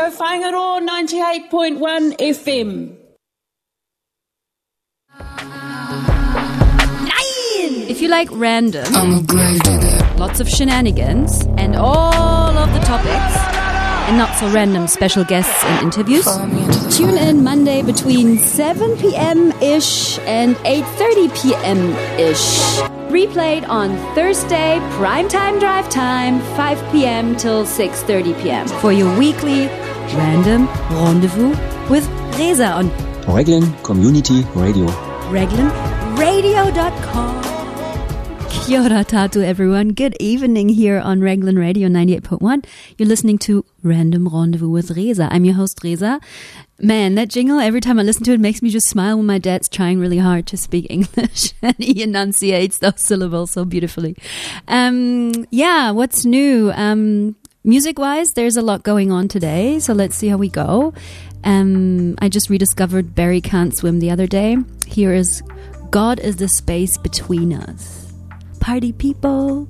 Radio Whangaroa 98.1 FM. If you like random, lots of shenanigans, and all of the topics, and not so random special guests and interviews, tune in Monday between 7 p.m.-ish and 8:30 p.m.-ish. Replayed on Thursday, primetime drive time, 5 p.m. till 6:30 p.m. for your weekly random rendezvous with Reza on Reglan Community Radio. ReglanRadio.com. Kia ora tātou, everyone. Good evening here on Reglan Radio 98.1. You're listening to Random Rendezvous with Reza. I'm your host, Reza. Man, that jingle, every time I listen to it, makes me just smile when my dad's trying really hard to speak English and he enunciates those syllables so beautifully. What's new? Music-wise, there's a lot going on today, so let's see how we go. I just rediscovered Barry Can't Swim the other day. Here is God is the Space Between Us. Party people.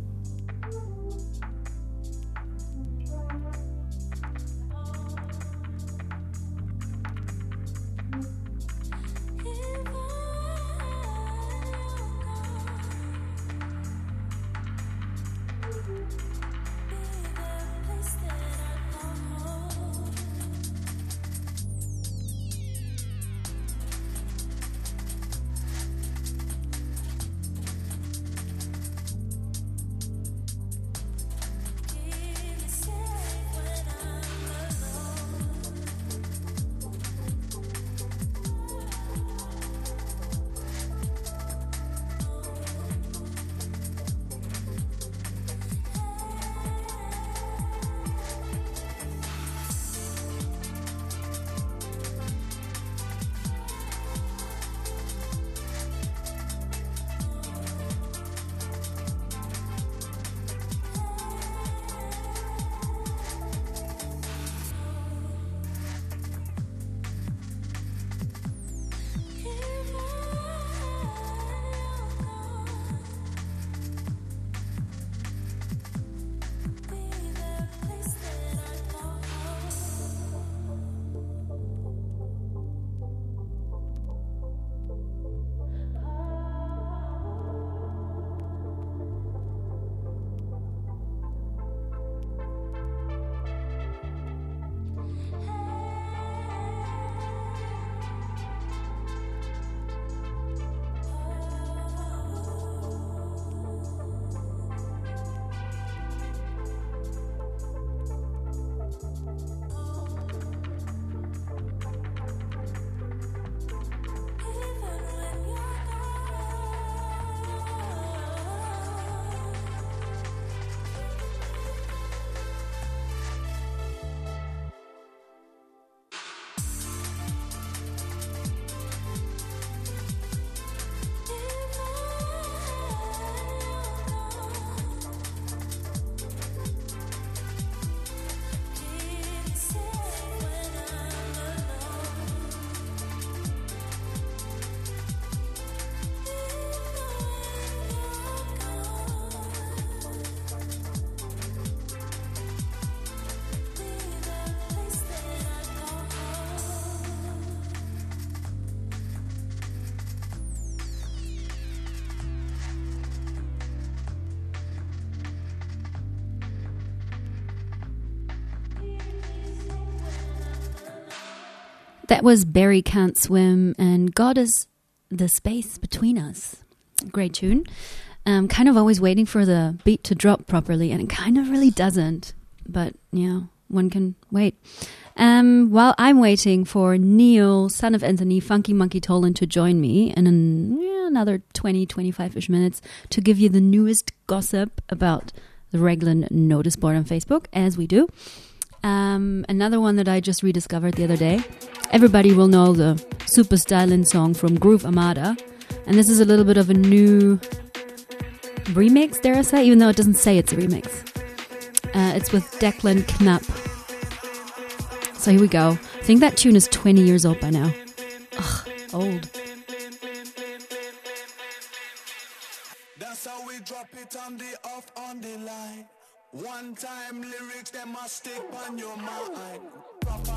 That was Barry Can't Swim and God is the Space Between Us. Great tune. Kind of always waiting for the beat to drop properly, and it kind of really doesn't. But, one can wait. While I'm waiting for Neil, son of Anthony, Funky Monkey Tolan to join me in another 20, 25-ish minutes to give you the newest gossip about the Reglan notice board on Facebook, as we do. Another one that I just rediscovered the other day. Everybody will know the super styling song from Groove Armada. And this is a little bit of a new remix, dare I say, even though it doesn't say it's a remix. It's with Declan Knapp. So here we go. I think that tune is 20 years old by now. Ugh, old. That's how we drop it on the off on the line. One time lyrics, they must stick on your mind. Proper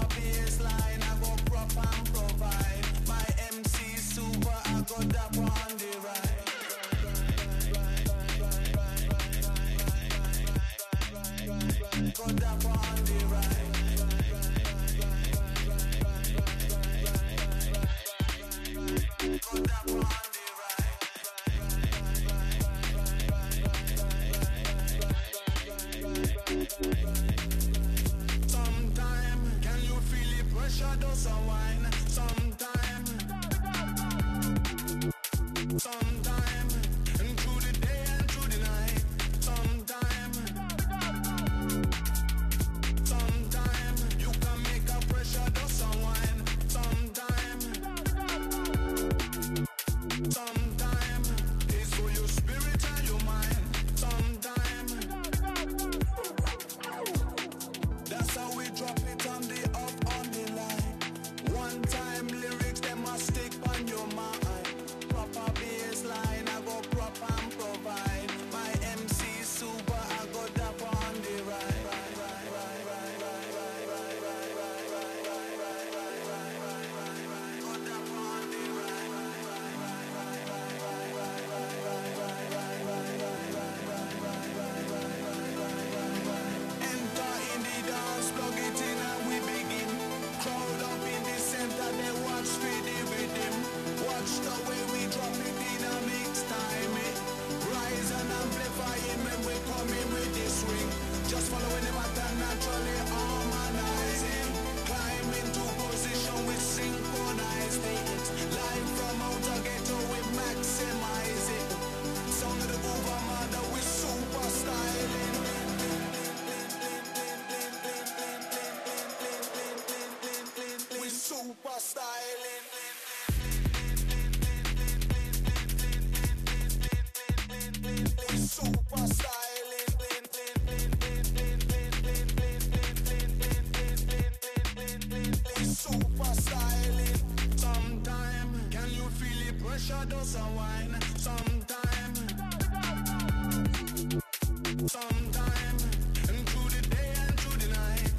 Sometime, and through the day and through the night.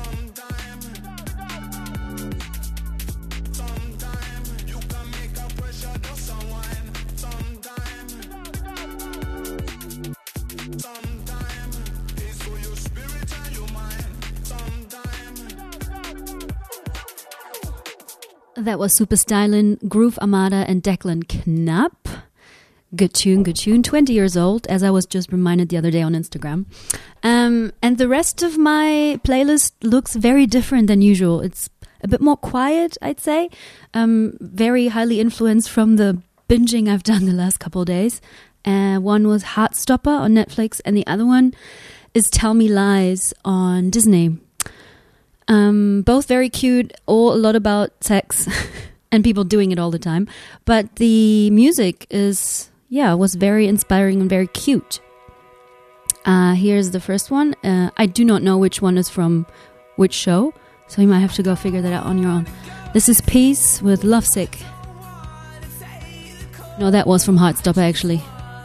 Sometime, you can make a pressure just unwind. Sometime, it's for your spirit and your mind. That was Super Stylin', Groove Armada, and Declan Knapp. Good tune, good tune. 20 years old, as I was just reminded the other day on Instagram. And the rest of my playlist looks very different than usual. It's a bit more quiet, I'd say. Very highly influenced from the binging I've done the last couple of days. One was Heartstopper on Netflix, and the other one is Tell Me Lies on Disney. Both very cute, all a lot about sex and people doing it all the time. But the music was very inspiring and very cute. Here's the first one. I do not know which one is from which show, so you might have to go figure that out on your own. This is Peace with Lovesick. No, that was from Heartstopper, actually.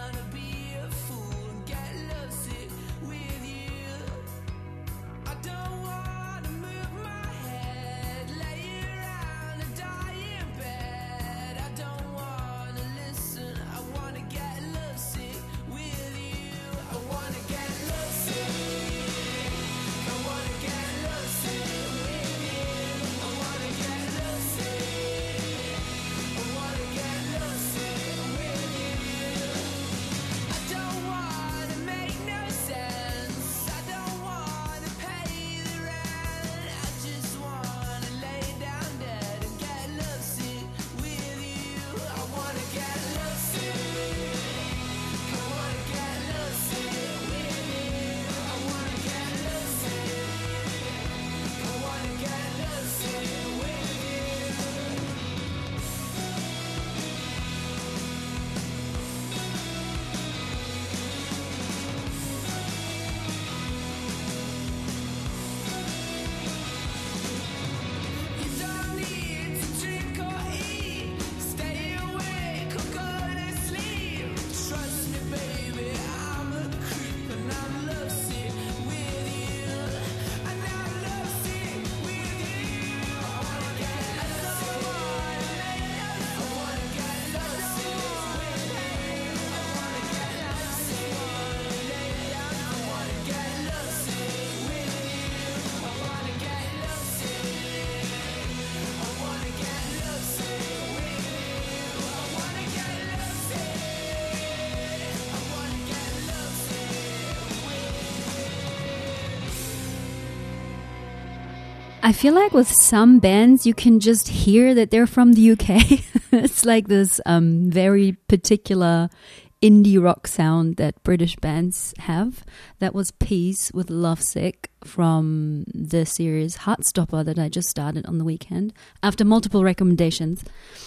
I feel like with some bands, you can just hear that they're from the UK. It's like this very particular indie rock sound that British bands have. That was Peace with Lovesick from the series Heartstopper that I just started on the weekend after multiple recommendations.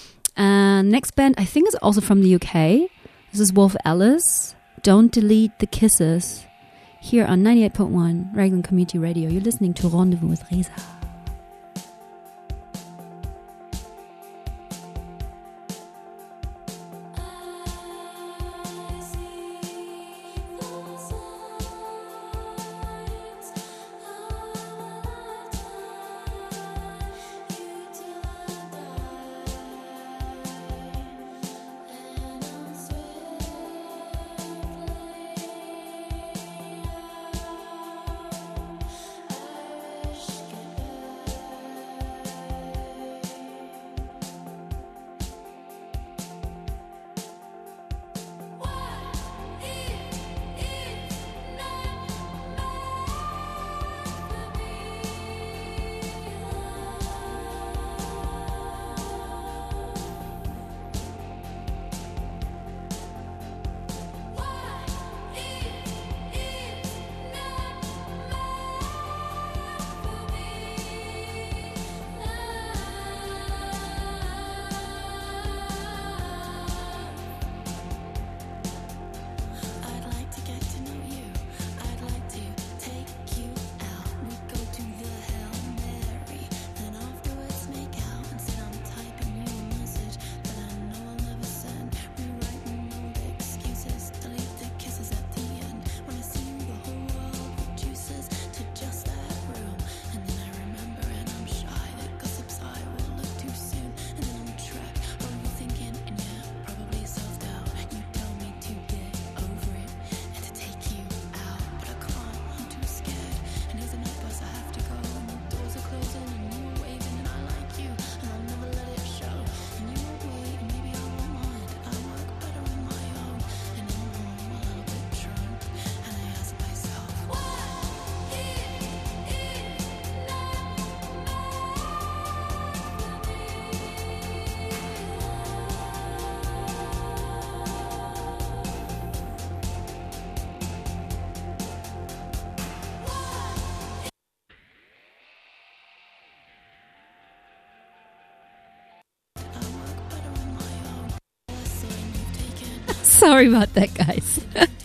Next band, I think, is also from the UK. This is Wolf Alice. Don't Delete the Kisses. Here on 98.1 Raglan Community Radio. You're listening to Rendezvous with Reza. Sorry about that, guys.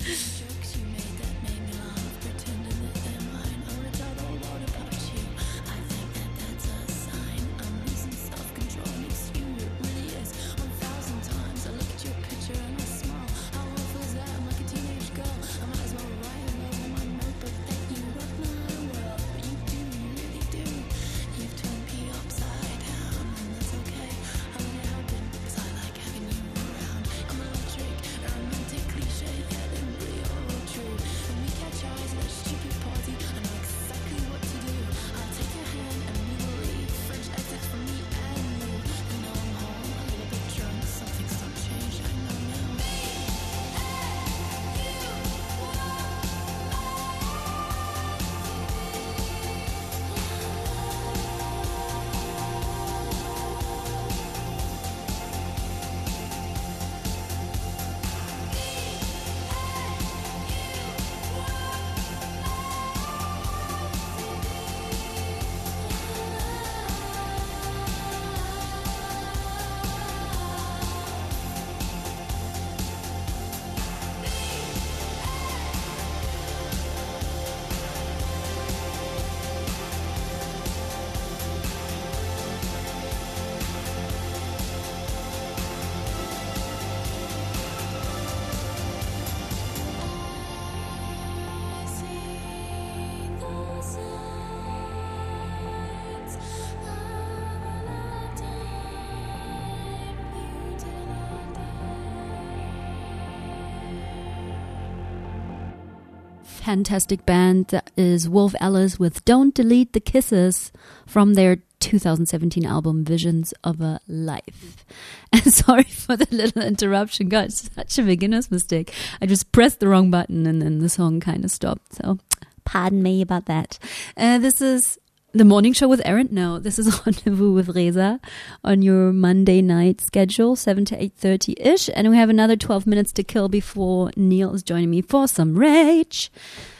Fantastic band. That is Wolf Alice with Don't Delete the Kisses from their 2017 album Visions of a Life. And sorry for the little interruption, guys. Such a beginner's mistake. I just pressed the wrong button and then the song kind of stopped. So pardon me about that. This is the morning show with Aaron. No, this is Rendezvous with Reza on your Monday night schedule, 7 to 8:30-ish. And we have another 12 minutes to kill before Neil is joining me for some rage.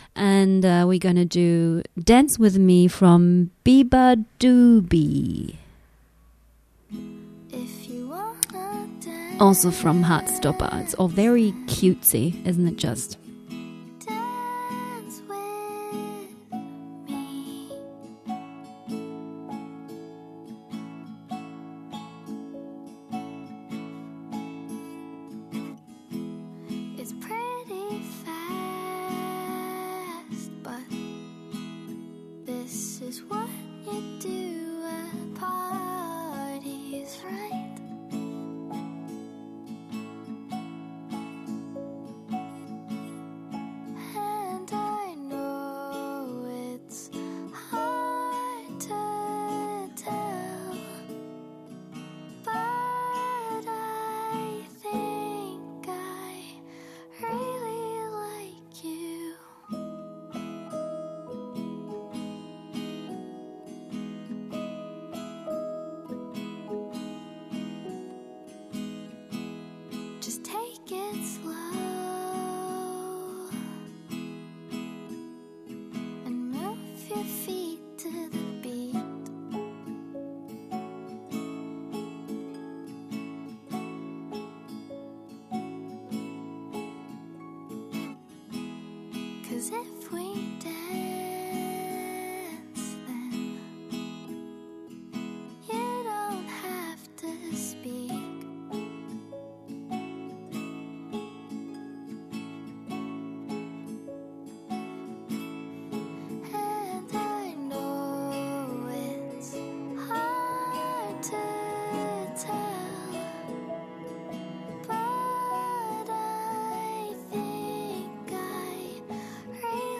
And we're going to do Dance With Me from Biba Doobie. Also from Heartstopper. It's all very cutesy, isn't it just? But I think I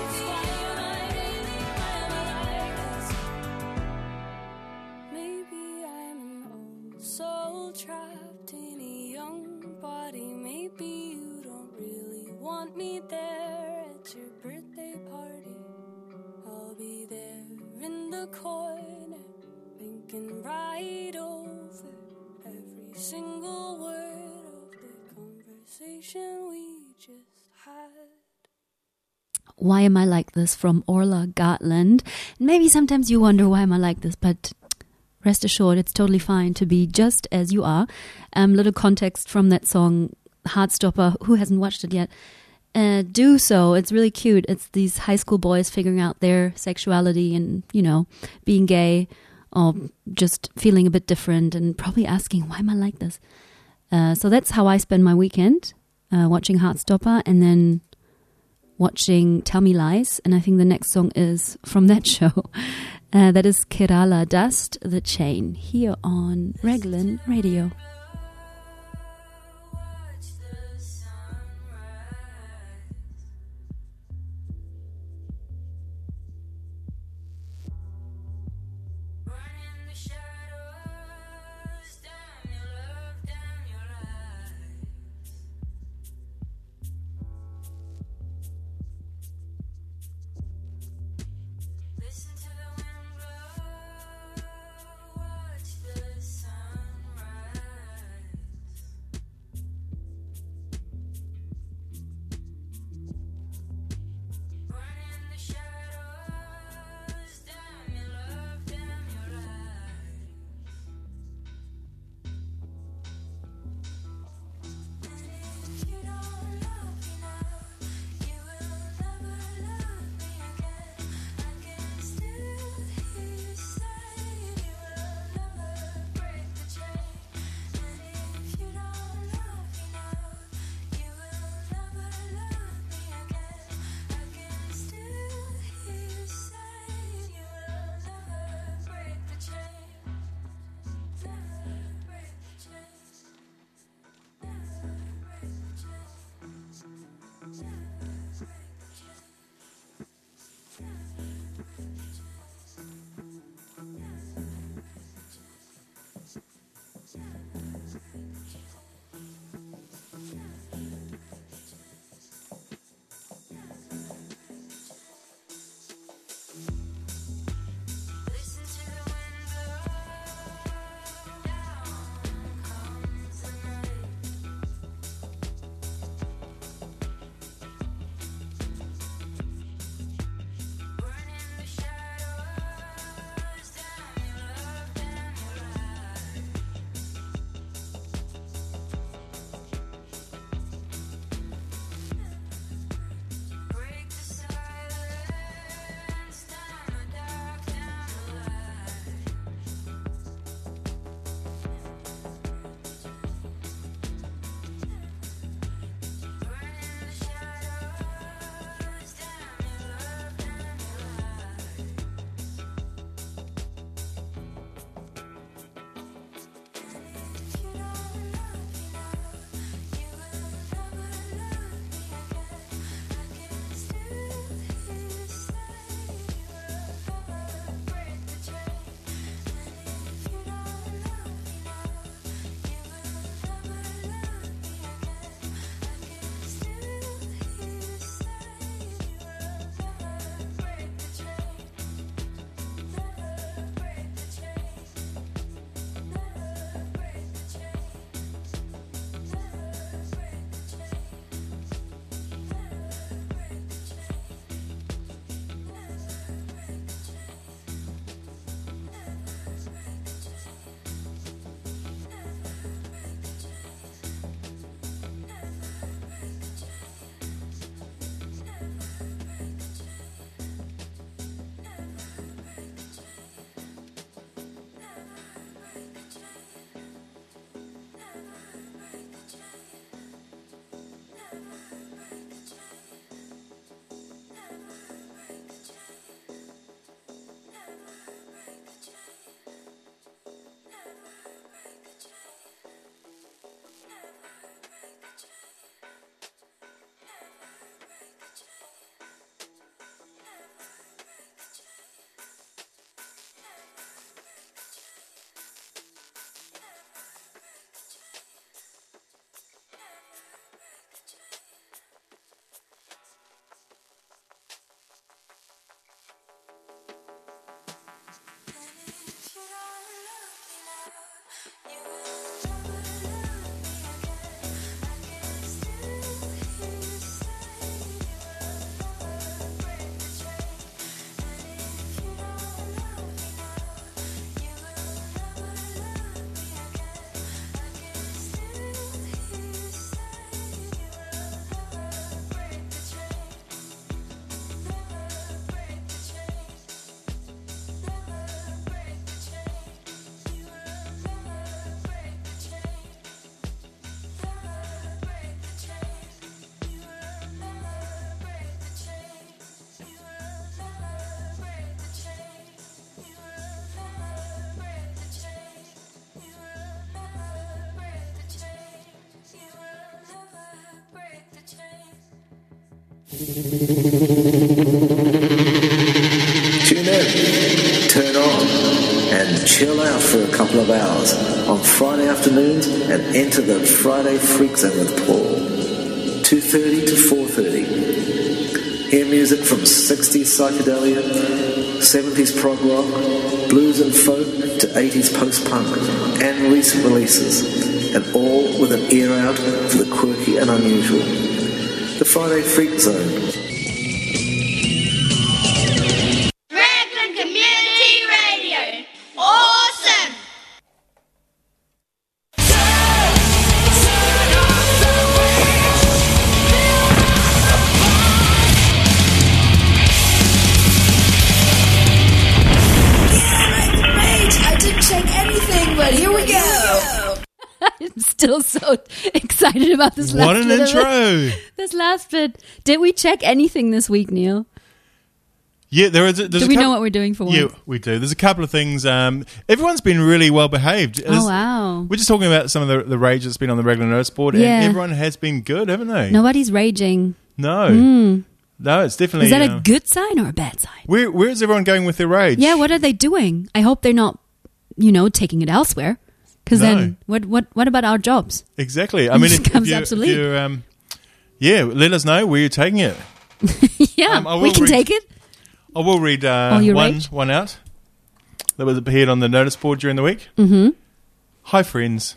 Why am I like this? Maybe I'm an old soul trapped in a young body. Maybe you don't really want me there at your birthday party. I'll be there in the corner, thinking right over every single word of the conversation we just had. Why Am I Like This from Orla Gartland. Maybe sometimes you wonder, why am I like this? But rest assured, it's totally fine to be just as you are. Little context from that song, Heartstopper. Who hasn't watched it yet? Do so. It's really cute. It's these high school boys figuring out their sexuality and, you know, being gay or just feeling a bit different and probably asking, why am I like this? So that's how I spend my weekend, watching Heartstopper and then watching Tell Me Lies. And I think the next song is from that show. That is Kerala Dust the Chain here on Raglan Radio. Watch the sunrise, running the shadows, damn your love, damn your lies. Listen to the wind blow. Tune in, turn on, and chill out for a couple of hours on Friday afternoons and enter the Friday Freak Zone with Paul. 2:30 to 4:30. Hear music from 60s psychedelia, 70s prog rock, blues and folk to 80s post-punk, and recent releases, and all with an ear out for the quirky and unusual. The Friday Freak Zone. Raglan Community Radio. Awesome! I didn't check anything, but here we go. I'm still so excited about this last What an bit of intro. it. This last bit. Did we check anything this week, Neil? Yeah, there's Do a we couple- know what we're doing for once? Yeah, we do. There's a couple of things. Everyone's been really well behaved. Oh, wow. We're just talking about some of the rage that's been on the regular notice board, Yeah. and everyone has been good, haven't they? Nobody's raging. No. No, it's definitely... Is that a good sign or a bad sign? Where is everyone going with their rage? Yeah, what are they doing? I hope they're not, taking it elsewhere. Because No. then, what about our jobs? Exactly. I mean, It becomes obsolete. let us know where you're taking it. Yeah, I will we can read- take it. I will read your rage? one out that was appeared on the notice board during the week. Mm-hmm. Hi, friends.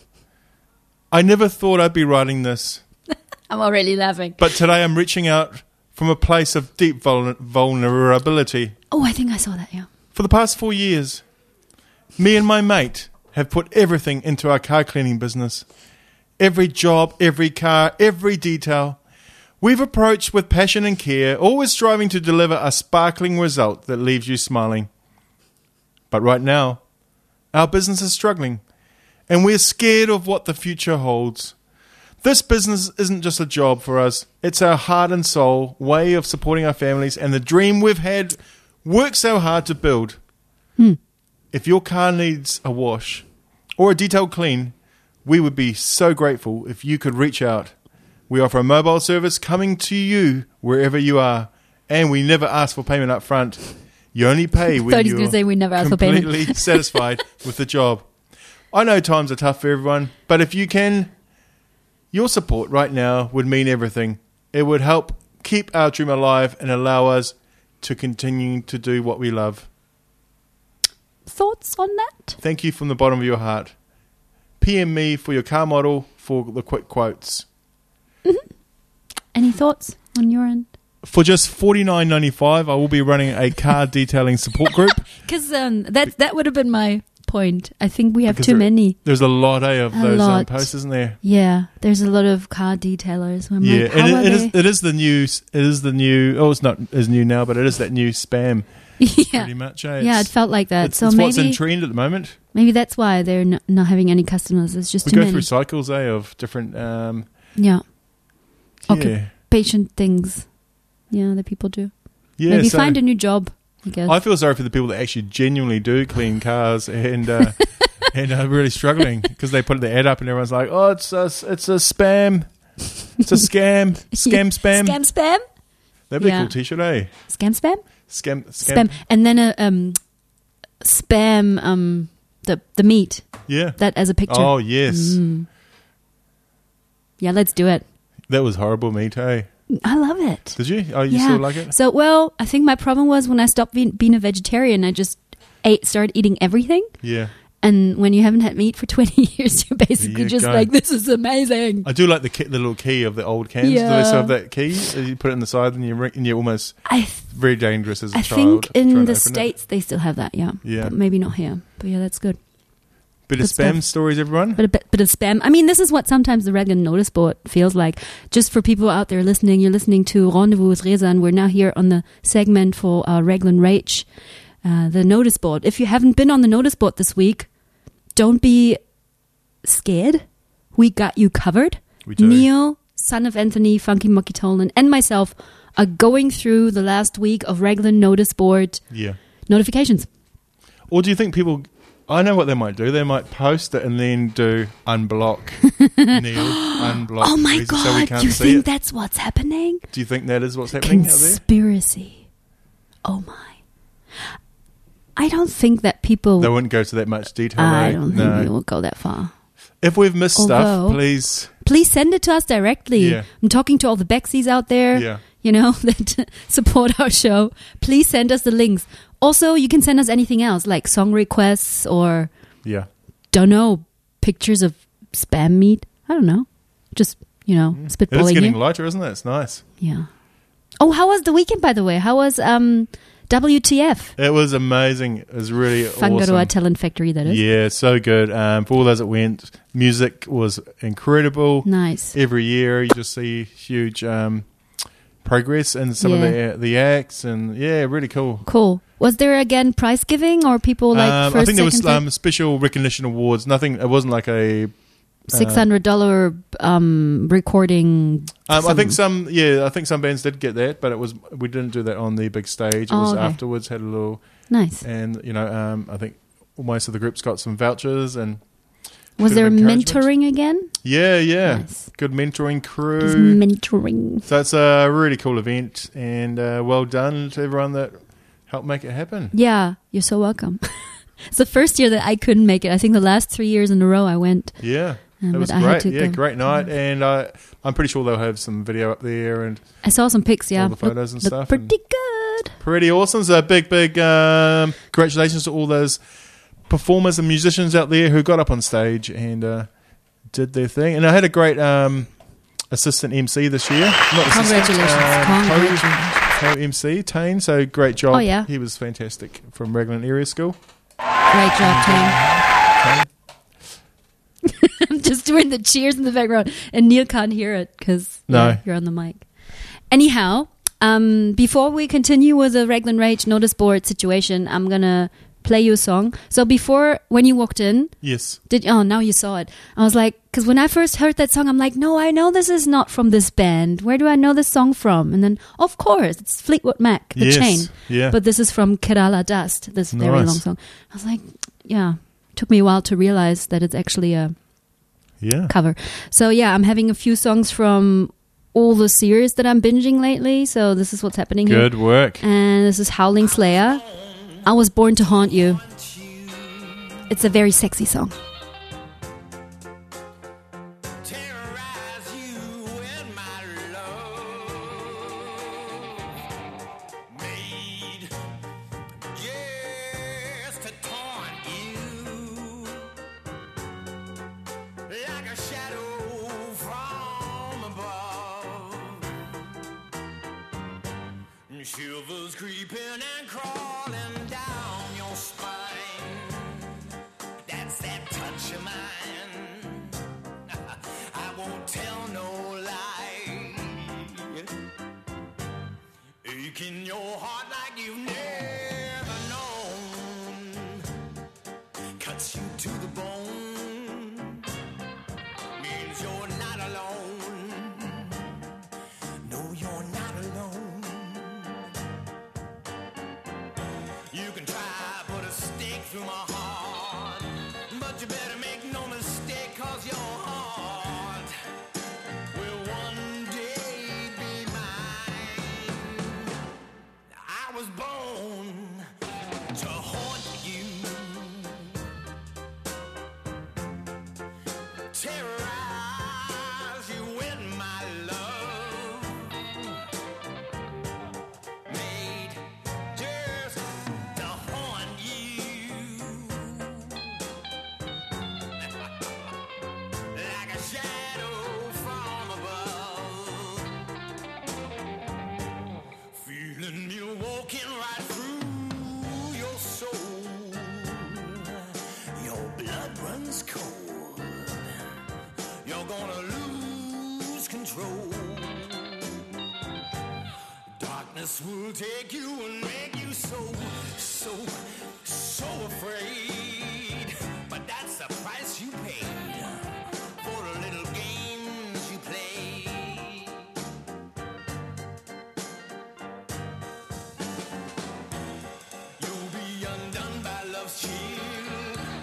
I never thought I'd be writing this, I'm already laughing. but today I'm reaching out from a place of deep vulnerability. Oh, I think I saw that, yeah. For the past 4 years, me and my mate have put everything into our car cleaning business. Every job, every car, every detail. We've approached with passion and care, always striving to deliver a sparkling result that leaves you smiling. But right now, our business is struggling, and we're scared of what the future holds. This business isn't just a job for us. It's our heart and soul way of supporting our families and the dream we've had worked so hard to build. If your car needs a wash or a detailed clean, we would be so grateful if you could reach out. We offer a mobile service coming to you wherever you are, and we never ask for payment up front. You only pay when Thought he was you're gonna say we never ask for payment. completely satisfied with the job. I know times are tough for everyone, but if you can, your support right now would mean everything. It would help keep our dream alive and allow us to continue to do what we love. Thoughts on that? Thank you from the bottom of your heart. PM me for your car model for the quick quotes. Any thoughts on your end? For just $49.95, I will be running a car detailing support group. Because that would have been my point. I think we have Because too many. There's a lot of A those lot. posts, isn't there? Yeah, there's a lot of car detailers. I'm Yeah, like, how are and they? it is the new. Oh, it's not as new now, but it is that new spam. Yeah, Pretty much. yeah, it felt like that. It's, So it's what's in maybe trend at the moment. that's why they're not having any customers. It's just We too go many. through cycles, of different. Yeah, Yeah, patient things. Yeah, that people do. yeah. Maybe so find a new job. I guess. I feel sorry for the people that actually genuinely do clean cars and and are really struggling because they put the ad up and everyone's like, "Oh, it's a spam, it's a scam, spam." Scam spam. That'd be Yeah. a cool T-shirt, eh? Scam spam. Scam. And then a spam the meat Yeah. that as a picture. Oh yes, Yeah, let's do it. that was horrible meat, eh? I love it. Did you? Oh, you Yeah. still like it? So, I think my problem was when I stopped being a vegetarian, I just started eating everything. Yeah. And when you haven't had meat for 20 years, you're basically you just go. like, this is amazing. I do like the little key of the old cans. Do they Yeah. still have that key? You put it in the side and you're almost I very dangerous as a I child. think in trying the to open it. States they still have that, yeah. Yeah. But maybe not here. But yeah, that's good. Bit of good spam stuff. stories, everyone. But a bit of spam. I mean, this is what sometimes the Raglan notice board feels like. Just for people out there listening, you're listening to Rendezvous with Rezan. We're now here on the segment for Raglan Rage, the notice board. If you haven't been on the notice board this week, don't be scared. We got you covered. We do. Neil, son of Anthony, Funky Mucky Tolan, and myself are going through the last week of Raglan notice board Yeah. notifications. Or do you think people I know what they might do. They might post it and then do unblock Neil, unblock. Oh my Weezy, so we God, can't you see think it. that's what's happening? Do you think that is what's happening out there? Conspiracy. Oh my. I don't think that people... They wouldn't go to that much detail. I eh? don't think we will go that far. If we've missed Although- stuff, please. Please send it to us directly. Yeah. I'm talking to all the Bexies out there, Yeah. you know, that support our show. Please send us the links. Also, you can send us anything else, like song requests or, Yeah. don't know, pictures of spam meat. I don't know. Just, you know, It is spitballing getting here. lighter, isn't it? It's nice. Yeah. Oh, how was the weekend, by the way? How was WTF? It was amazing. It was really Whangaroa awesome. Talent Factory, that is. Yeah, so good. For all those that went, music was incredible. Nice. Every year, you just see huge progress in some Yeah. of the acts, and yeah, really cool. Cool. Was there again prize giving or people like I first, think there was second, third? special recognition awards. Nothing. It wasn't like a. $600 recording. I think some bands did get that, but we didn't do that on the big stage. It was okay. afterwards. Had a little Nice. and I think most of the groups got some vouchers and. Was bit there of encouragement. mentoring again? Yeah. Nice. Good mentoring Just crew. mentoring. So it's a really cool event, and well done to everyone that helped make it happen. Yeah, you're so welcome. It's the first year that I couldn't make it. I think the last 3 years in a row I went. Yeah, it but was I had great. to Yeah, go. great night, and I'm pretty sure they'll have some video up there and I saw some pics, yeah. all the photos and Look stuff. pretty good. Pretty awesome. So big congratulations to all those performers and musicians out there who got up on stage and did their thing. And I had a great assistant MC this year. Not assistant, Congratulations. co-MC, Tane. So great job. Oh, yeah. He was fantastic from Raglan Area School. Great job, Tim. I'm just doing the cheers in the background, and Neil can't hear it because No. you're on the mic. Anyhow, before we continue with the Raglan Rage notice board situation, I'm gonna play you a song. So before, when you walked in, Yes. now you saw it. I was like, because when I first heard that song, I'm like, no, I know this is not from this band. Where do I know this song from? And then, of course, it's Fleetwood Mac, The Yes, Chain. yeah. But this is from Kerala Dust, this very Nice. long song. I was like, yeah. Took me a while to realize that it's actually a Yeah. cover. So yeah, I'm having a few songs from all the series that I'm binging lately. So this is what's happening here. Good work. And this is Howling Slayer. I Was Born to Haunt You. It's a very sexy song. Terrorize you with my love. Made just to taunt you. Like a shadow from above. Shivers creeping and crawling down your spine. That's that touch of mine. I won't tell no lie. Ache in your heart like you've never known. Cuts you to the bone. Means you're not alone. No, you're not alone. You can try, put a stake through my heart, but you better make no mistake, 'cause your heart will one day be mine. I was born to haunt you, terrorize you with my love, made just to haunt you. Like a shadow from above, feeling you walking right through your soul. Your blood runs cold. You're gonna lose control. Darkness will take you and make you so afraid. But that's the price you paid for the little games you play. You'll be undone by love's chill.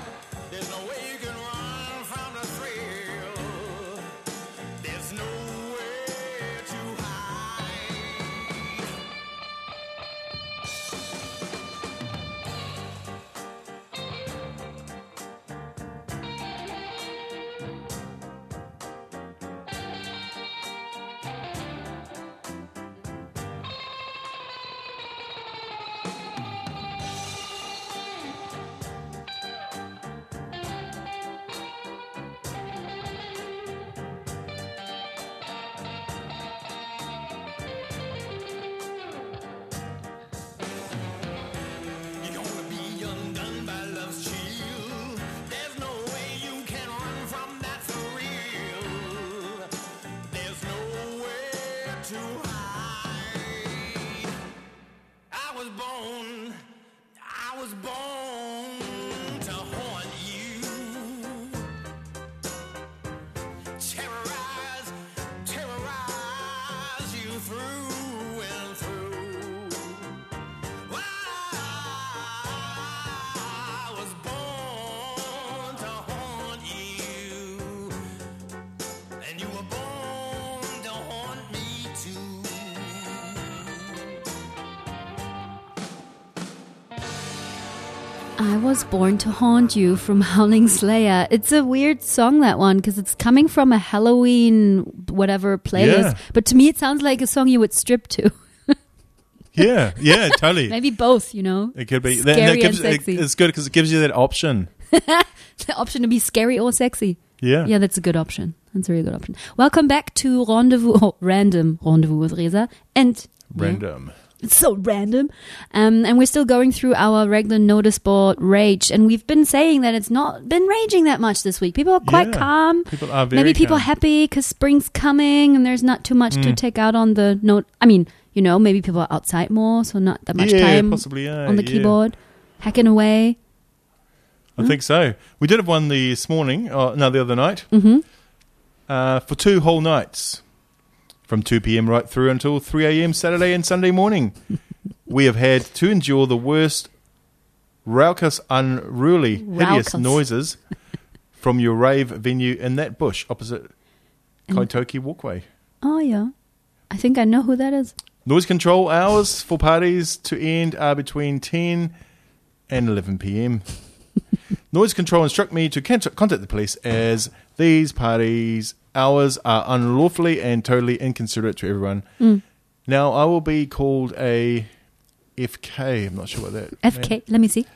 was born to haunt you. Terrorize you through and through. I was born to haunt you, and you were born to haunt me too. I Was Born to Haunt You from Howling Slayer. It's a weird song, that one, because it's coming from a Halloween whatever playlist. Yeah. But to me, it sounds like a song you would strip to. Yeah, totally. Maybe both, you know. It could be. Scary and sexy. It's good because it gives you that option. The option to be scary or sexy. Yeah. Yeah, that's a good option. That's a really good option. Welcome back to Random Rendezvous with Reza. And Random. it's so random. And we're still going through our regular notice board rage. And we've been saying that it's not been raging that much this week. People are quite Yeah. calm. People are very Maybe people calm. happy because spring's coming and there's not too much to take out on the note. I mean, you know, maybe people are outside more, so not that much time possibly, yeah, on the yeah. keyboard, hacking away. I think so. We did have one this morning, the other night, for 2 whole nights, from 2 p.m. right through until 3 a.m. Saturday and Sunday morning. We have had to endure the worst, raucous, unruly, hideous Raucous. noises from your rave venue in that bush opposite Kaitoki Walkway. Oh, yeah. I think I know who that is. Noise control hours for parties to end are between 10 and 11 p.m. Noise control instruct me to contact the police as these parties' hours are unlawfully and totally inconsiderate to everyone. Now, I will be called a FK. I'm not sure what that FK. meant. Let me see.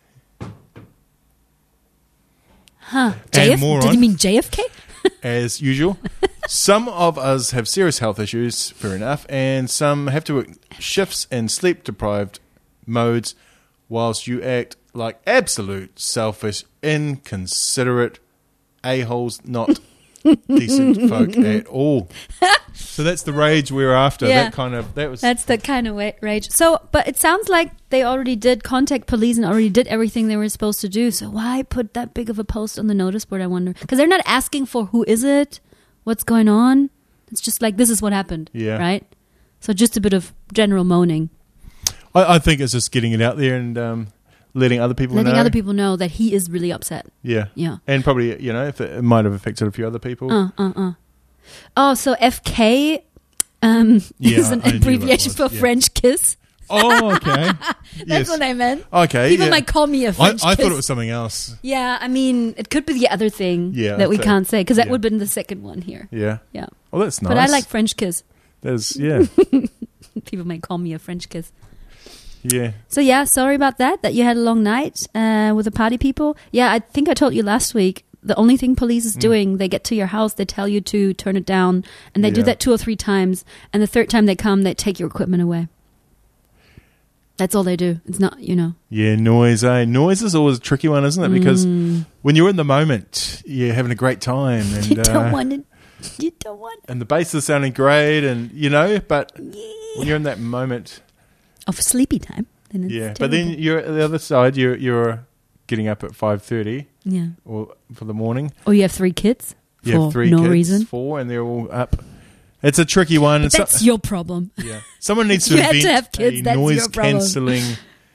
Huh. And JF? moron. Did you mean JFK? As usual. Some of us have serious health issues, fair enough, and some have to work shifts and sleep-deprived modes whilst you act like absolute selfish, inconsiderate a-holes, not decent folk at all. So that's the rage we're after. Yeah. That's the kind of rage. So, but it sounds like they already did contact police and already did everything they were supposed to do. So why put that big of a post on the notice board, I wonder? Because they're not asking for who is it, what's going on. It's just like, this is what happened. Yeah. Right? So just a bit of general moaning. I think it's just getting it out there and letting other people know. Letting other people know that he is really upset. Yeah. Yeah. And probably, you know, if it might have affected a few other people. Oh, so FK is Yeah, an I knew what it abbreviation was, for yeah. French kiss. Oh, okay. That's Yes. what I meant. Okay. People yeah. might call me a French I kiss. thought it was something else. Yeah, I mean, it could be the other thing Yeah, that we so- can't say, because that yeah. would have been the second one here. Yeah. Yeah. Oh, that's nice. But I like French kiss. There's, yeah. People might call me a French kiss. Yeah. So yeah, sorry about that you had a long night with the party people. Yeah, I think I told you last week, the only thing police is doing, they get to your house, they tell you to turn it down, and they do Yeah. that 2 or 3 times, and the third time they come, they take your equipment away. That's all they do. It's not, you know. Yeah, noise, eh? Noise is always a tricky one, isn't it? Because when you're in the moment, you're having a great time. And, You don't want it. You don't want it. and the bass is sounding great, and, you know, but when you're in that moment, Of sleepy time. Then it's yeah. But then terrible. you're at the other side, you're getting up at 5:30 Yeah. or for the morning. Or you have 3 kids. You for have 3 no kids, reason. 4, and they're all up. It's a tricky one. But that's your problem. Yeah. Someone needs You to had to invent have kids, a that's your noise problem. cancelling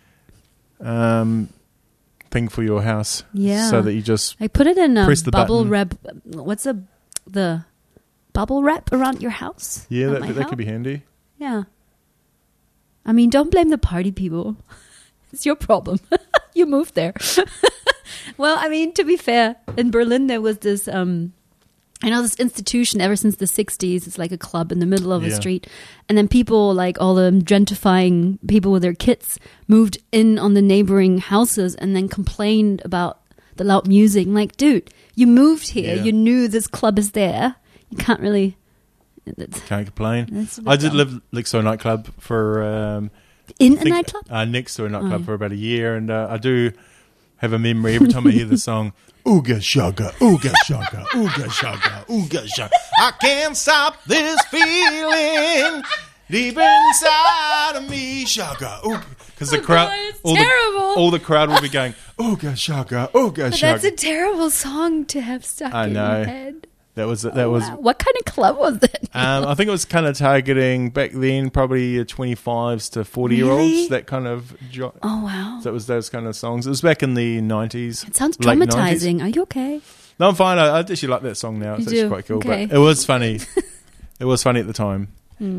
thing for your house. Yeah. So that you just I put it in a Press the bubble button. wrap. What's the bubble wrap around your house? yeah, At my that house? could be handy. Yeah. I mean, don't blame the party people. It's your problem. You moved there. Well, I mean, to be fair, in Berlin there was this this institution ever since the 60s. It's like a club in the middle of a Yeah. street. And then people, like all the gentrifying people with their kids, moved in on the neighboring houses and then complained about the loud music. Like, dude, you moved here. Yeah. You knew this club is there. You can't really... Can't complain. That's a bit I did dumb. live next to a nightclub for In I a think, nightclub? next to a nightclub yeah. for about a year, and I do have a memory every time I hear the song "Ooga Shugga, Ooga Shugga, Ooga Shugga, Ooga Shugga." I can't stop this feeling. deep inside of me, Shaka. Because the crowd, it's terrible. all the crowd will be going, Ooga Shaka, Ooga But Shaka. that's a terrible song to have stuck I in know. your head. That was Wow. What kind of club was that? I think it was kind of targeting back then, probably 25s to 40-year-olds. Really? That kind of. Oh, wow. So it was those kind of songs. It was back in the 90s. It sounds late 90s. traumatizing. Are you okay? No, I'm fine. I actually like that song now. It's You actually do? quite cool. Okay. But it was funny. It was funny at the time.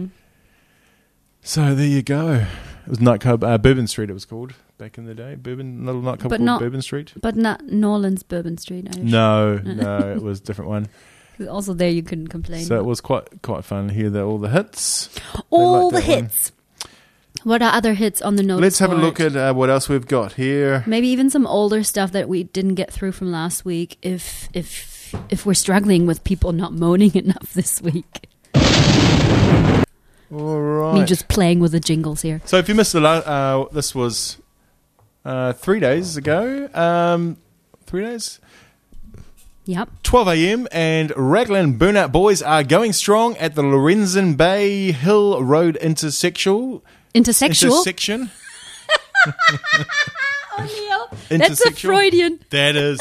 So there you go. It was nightclub Bourbon Street. It was called back in the day. Little nightclub But called not- Bourbon Street. But not Norland's Bourbon Street. No, it was a different one. Also there you couldn't complain. So it was quite fun to hear all the hits. All They the liked that one. hits. What are other hits on the notice Let's have a board? look at what else we've got here. Maybe even some older stuff that we didn't get through from last week. If we're struggling with people not moaning enough this week. All right. Me just playing with the jingles here. So if you missed the this was 3 days ago. 3 days. Yep. 12 a.m. and Raglan Burnout Boys are going strong at the Lorenzen Bay Hill Road intersection. Intersection. Oh, Neil. That's a Intersexual. Freudian. That is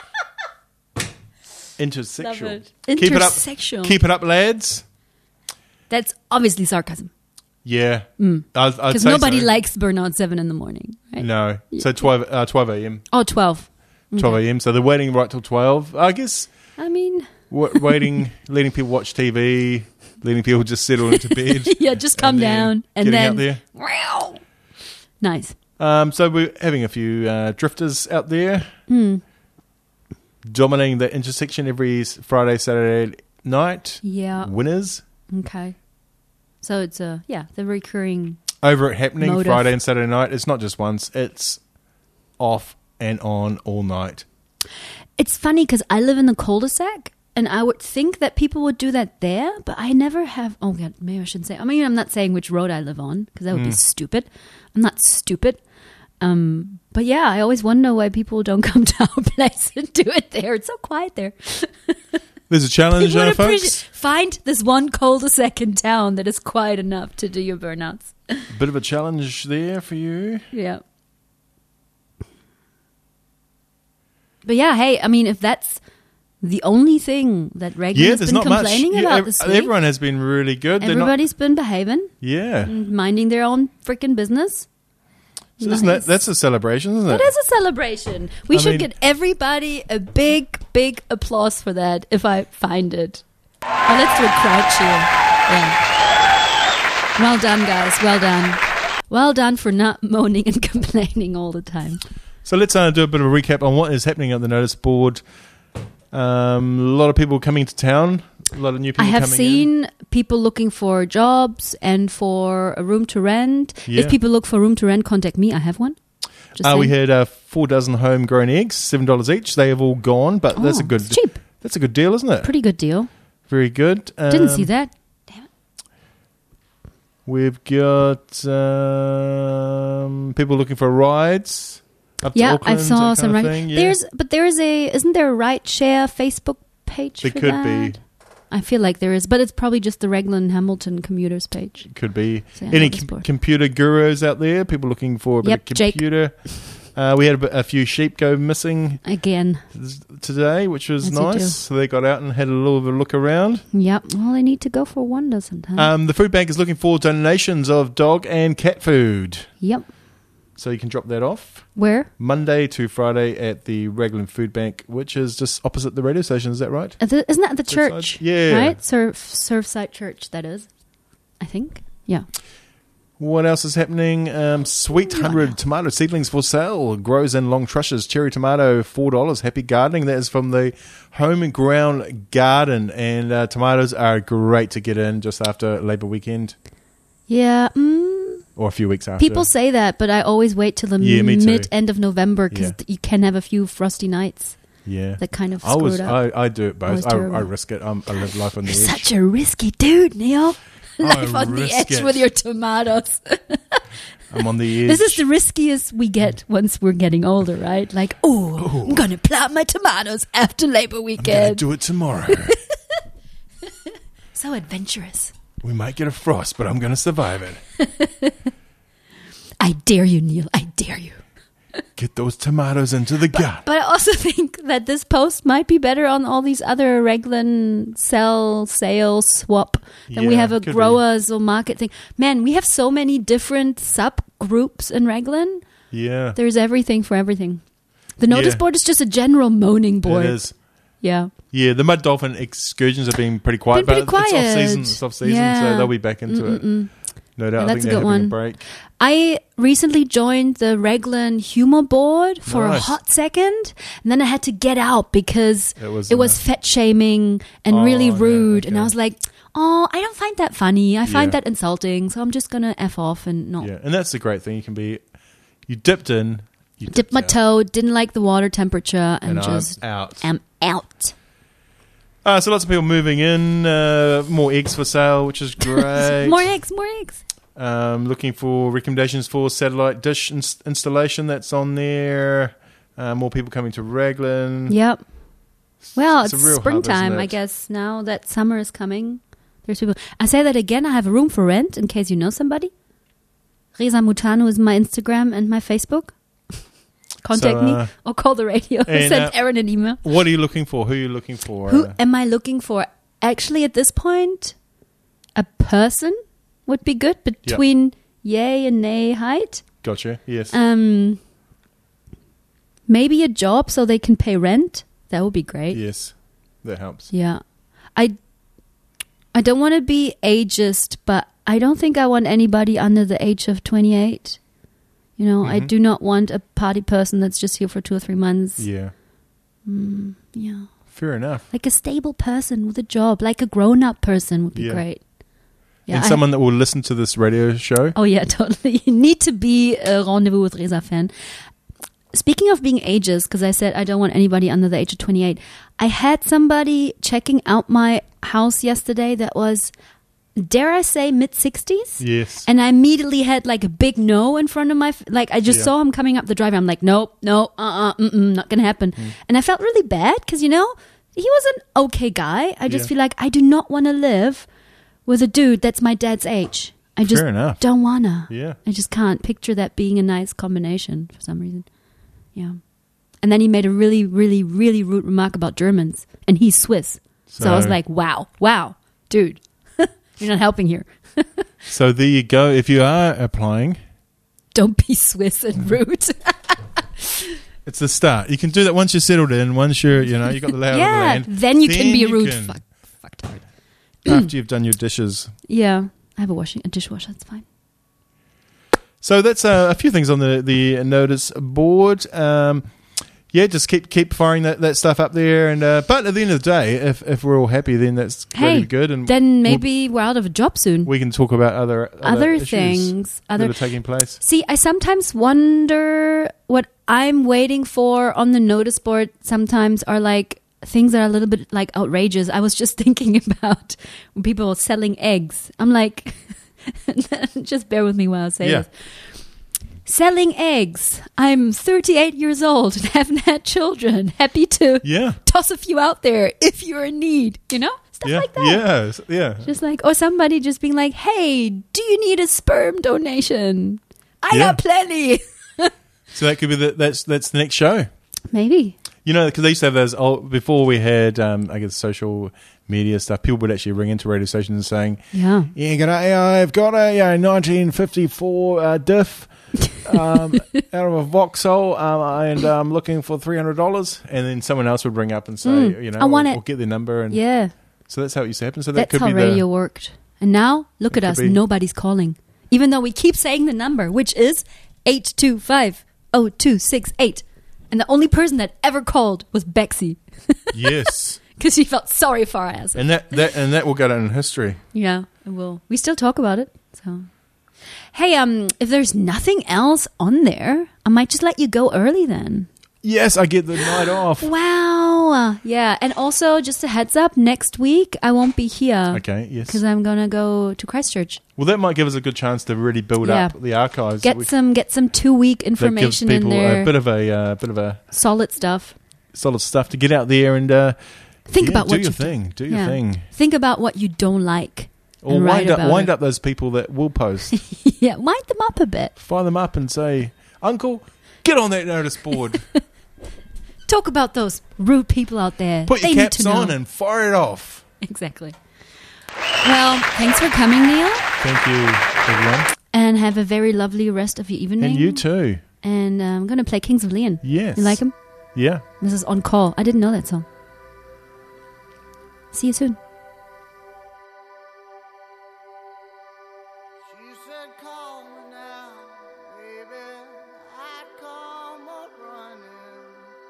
intersexual. Love it. Keep it up. Intersexual. Keep it up, lads. That's obviously sarcasm. Yeah. I'd Because say nobody so. likes Burnout 7 in the morning. Right? No. So 12 a.m. Oh, 12. 12 a.m. So they're waiting right till 12. I guess I mean, waiting, letting people watch TV, letting people just settle into bed. yeah, just come and then down. And getting then. out there. Nice. So we're having a few drifters out there dominating the intersection every Friday, Saturday night. Yeah. Winners Okay. So it's the recurring. over at Happening Motive. Friday and Saturday night. It's not just once; it's off and on all night. It's funny because I live in the cul-de-sac, and I would think that people would do that there, but I never have. Oh God, maybe I shouldn't say. I mean, I'm not saying which road I live on because that would be stupid. I'm not stupid. But yeah, I always wonder why people don't come to our place and do it there. It's so quiet there. There's a challenge, People would folks. find this one cul-de-sac in town that is quiet enough to do your burnouts. Bit of a challenge there for you. Yeah. But yeah, hey, I mean, if that's the only thing that Reagan has there's been not much. complaining about this week, Everyone has been really good. They're not- everybody's been behaving, yeah. minding their own freaking business. So isn't Nice. that's a celebration, isn't it? It is a celebration. We I should mean- get everybody a big, big applause for that if I find it. Oh, let's do a crowd cheer. Yeah. Well done, guys. Well done. Well done for not moaning and complaining all the time. So let's do a bit of a recap on what is happening on the notice board. A lot of people coming to town. A lot of new people I have coming in. seen people looking for jobs and for a room to rent. Yeah. If people look for a room to rent, contact me. I have one. Just We saying. had 4 dozen homegrown eggs, $7 each. They have all gone, but that's a good it's cheap. That's a good deal, isn't it? Pretty good deal. Very good. Didn't see that. We've got people looking for rides. Up to Yeah, Auckland, I saw that some kind of right. thing, yeah. Isn't there a ride share Facebook page? There for could that? be. I feel like there is, but it's probably just the Raglan Hamilton commuters page. Could be. So, yeah, Any notice board. computer gurus out there? People looking for a bit Yep, of Jake. computer. We had a few sheep go missing Again. today, which was As you do. nice. So they got out and had a little bit of a look around. Yep. Well, they need to go for a wander sometime. The food bank is looking for donations of dog and cat food. Yep. So you can drop that off Where? Monday to Friday at the Raglan Food Bank, which is just opposite the radio station. Is that right? Isn't that the That church? side? Yeah. Right? Surfside Church, that is. I think. Yeah. What else is happening? Sweet 100 tomato seedlings for sale. Grows in long trushes. Cherry tomato, $4. Happy gardening. That is from the Home Ground Garden. And tomatoes are great to get in just after Labour weekend Yeah. or a few weeks after. People say that, but I always wait till the Yeah, me too. end of November because Yeah. you can have a few frosty nights yeah. that kind of screw it up. I do it Always both. terrible. I risk it. I live life on the You're edge. such a risky dude, Neil. Life on the risk edge it. with your tomatoes. I'm on the edge. This is the riskiest we get once we're getting older, right? Like, I'm going to plant my tomatoes after Labor I'm going to weekend. do it tomorrow. So adventurous. We might get a frost, but I'm going to survive it. I dare you, Neil. I dare you. Get those tomatoes into the gut. But I also think that this post might be better on all these other Reglan sale, swap. Then we Yeah, have a could be. growers or market thing. Man, we have so many different subgroups in Reglan. Yeah. There's everything for everything. The notice Yeah. board is just a general moaning board. It is. Yeah. Yeah, the mud dolphin excursions have been pretty quiet, Been pretty but it's off quiet. season. It's off season, Yeah. so they'll be back into it. No doubt. Yeah, I that's think a they're good having one. a break. I recently joined the Reglan humor board for a Nice. hot second, and then I had to get out because It was it was fat shaming and really Oh, yeah, rude, and okay. I was like, "Oh, I don't find that funny. I find Yeah. that insulting, so I'm just gonna f off and not Yeah, and that's the great thing. You can be, you dipped in, you dip my out, toe. Didn't like the water temperature, and and just I'm out. am out." So lots of people moving in, more eggs for sale, which is great. More eggs, more eggs. Looking for recommendations for satellite dish installation. That's on there. More people coming to Raglan. Yep. Well, It's it's, a real hub, springtime, isn't it? I guess. Now that summer is coming, there's people. I say that again. I have a room for rent in case you know somebody. Reza Mutano is my Instagram and my Facebook. Contact So, me or call the radio. and, Send Aaron an email. What are you looking for? Who are you looking for? Who am I looking for? Actually, at this point, a person would be good between yay and nay height. Gotcha. Yes. Maybe a job so they can pay rent. That would be great. Yes. That helps. Yeah. I don't want to be ageist, but I don't think I want anybody under the age of 28. You know, I do not want a party person that's just here for 2 or 3 months. Yeah. Yeah. Fair enough. Like a stable person with a job, like a grown-up person would be Yeah. great. Yeah, And someone that will listen to this radio show. Oh, yeah, totally. You need to be a Rendezvous with Reza fan. Speaking of being ageist, because I said I don't want anybody under the age of 28, I had somebody checking out my house yesterday that was, dare I say, mid-60s? Yes. And I immediately had like a big no in front of my, like I just Yeah. saw him coming up the driveway. I'm like, nope, not going to happen. And I felt really bad because, you know, he was an okay guy. I just Yeah. feel like I do not want to live with a dude that's my dad's age. I just Fair enough. don't wanna. Yeah. I just can't picture that being a nice combination for some reason. Yeah. And then he made a really, really, really rude remark about Germans. And he's Swiss. So I was So- like, wow, dude. You're not helping here. So there you go. If you are applying, Don't be Swiss and rude. it's the start. You can do that once you're settled in. Once you're, you know, you got the layout of the yeah. land. Then you can be you rude. can- Fucktard. after you've done your dishes. Yeah. I have a dishwasher. That's fine. So that's a few things on the notice board. Yeah, just keep firing that stuff up there. And but at the end of the day, if we're all happy, then that's Hey, really good. And then maybe we're out of a job soon. we can talk about other issues things. that are taking place. See, I sometimes wonder what I'm waiting for on the notice board sometimes are like things that are a little bit like outrageous. I was just thinking about when people are selling eggs. I'm like, just bear with me while I say Yeah. this. Selling eggs. I'm 38 years old and haven't had children. Happy to Yeah. toss a few out there if you're in need, you know? Stuff Yeah. like that. Yeah. Just like, or somebody just being like, hey, do you need a sperm donation? I Yeah. got plenty. So that could be that's the next show. Maybe. You know, because they used to have those before we had, I guess, social media stuff. People would actually ring into radio stations and saying, Yeah. I've got a 1954 diff out of a Vauxhall, and I'm looking for $300." And then someone else would ring up and say, you know, I want or it. get their number. And Yeah. so that's how it used to happen. So that That's could how be radio worked. And now, look at It us. could be. Nobody's calling. Even though we keep saying the number, which is 825-0268. And the only person that ever called was Bexy. yes, Because she felt sorry for our asses. and that will go down in history. Yeah, it will. We still talk about it. So, hey, if there's nothing else on there, I might just let you go early then. Yes, I get the night off. Wow. Yeah, and also just a heads up, next week I won't be here. Okay, yes. Because I'm gonna go to Christchurch. Well, that might give us a good chance to really build Yeah. up the archives. Get some 2-week that gives information in people there. a bit of a Solid stuff. solid stuff to get out there and Think about do what your you thing. Do your Yeah. thing. Think about what you don't like. Or and write about wind it. up those people that will post. Yeah, wind them up a bit. Fire them up and say, Uncle, get on that notice board. Talk about those rude people out there. Put They your need caps to know. on and fire it off. Exactly. Well, thanks for coming, Neil. Thank you, everyone. And have a very lovely rest of your evening. And you too. And I'm going to play Kings of Leon. Yes. You like him? Yeah. This is On Call. I didn't know that song. See you soon. She said, call me now, baby. I'd come up running.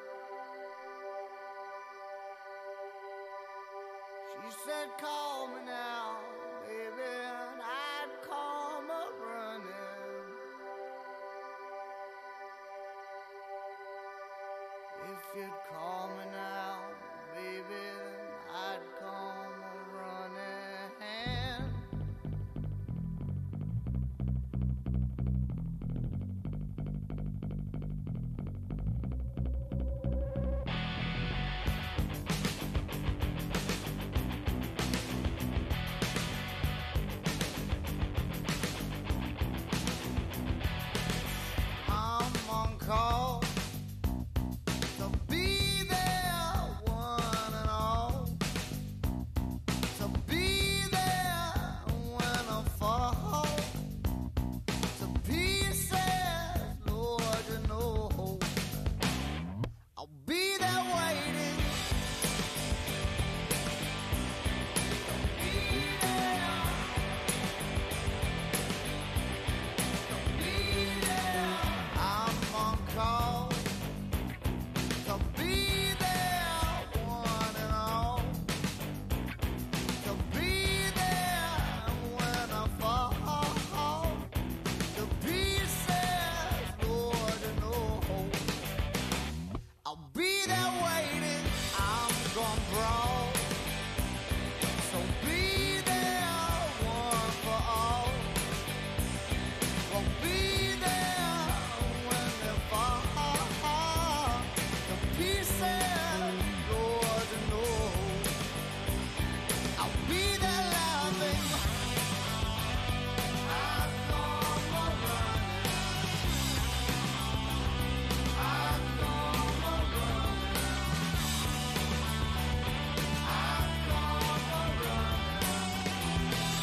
She said, call me now, baby, and I'd come up running. If you'd call me now, baby, then I'd come up running. I'm on call to be there, one and all. To be there when I fall to pieces, Lord, you know. I'll be there waiting. I'm on call to be there, one and all. To be there when I fall to pieces, Lord, you know. I'll be there waiting. I'm gonna brawl. So be there, one for all. I'll be there when they fall to pieces, Lord, you know. I'll be there laughing. I'm gonna run. I'm gonna run. I'm gonna run.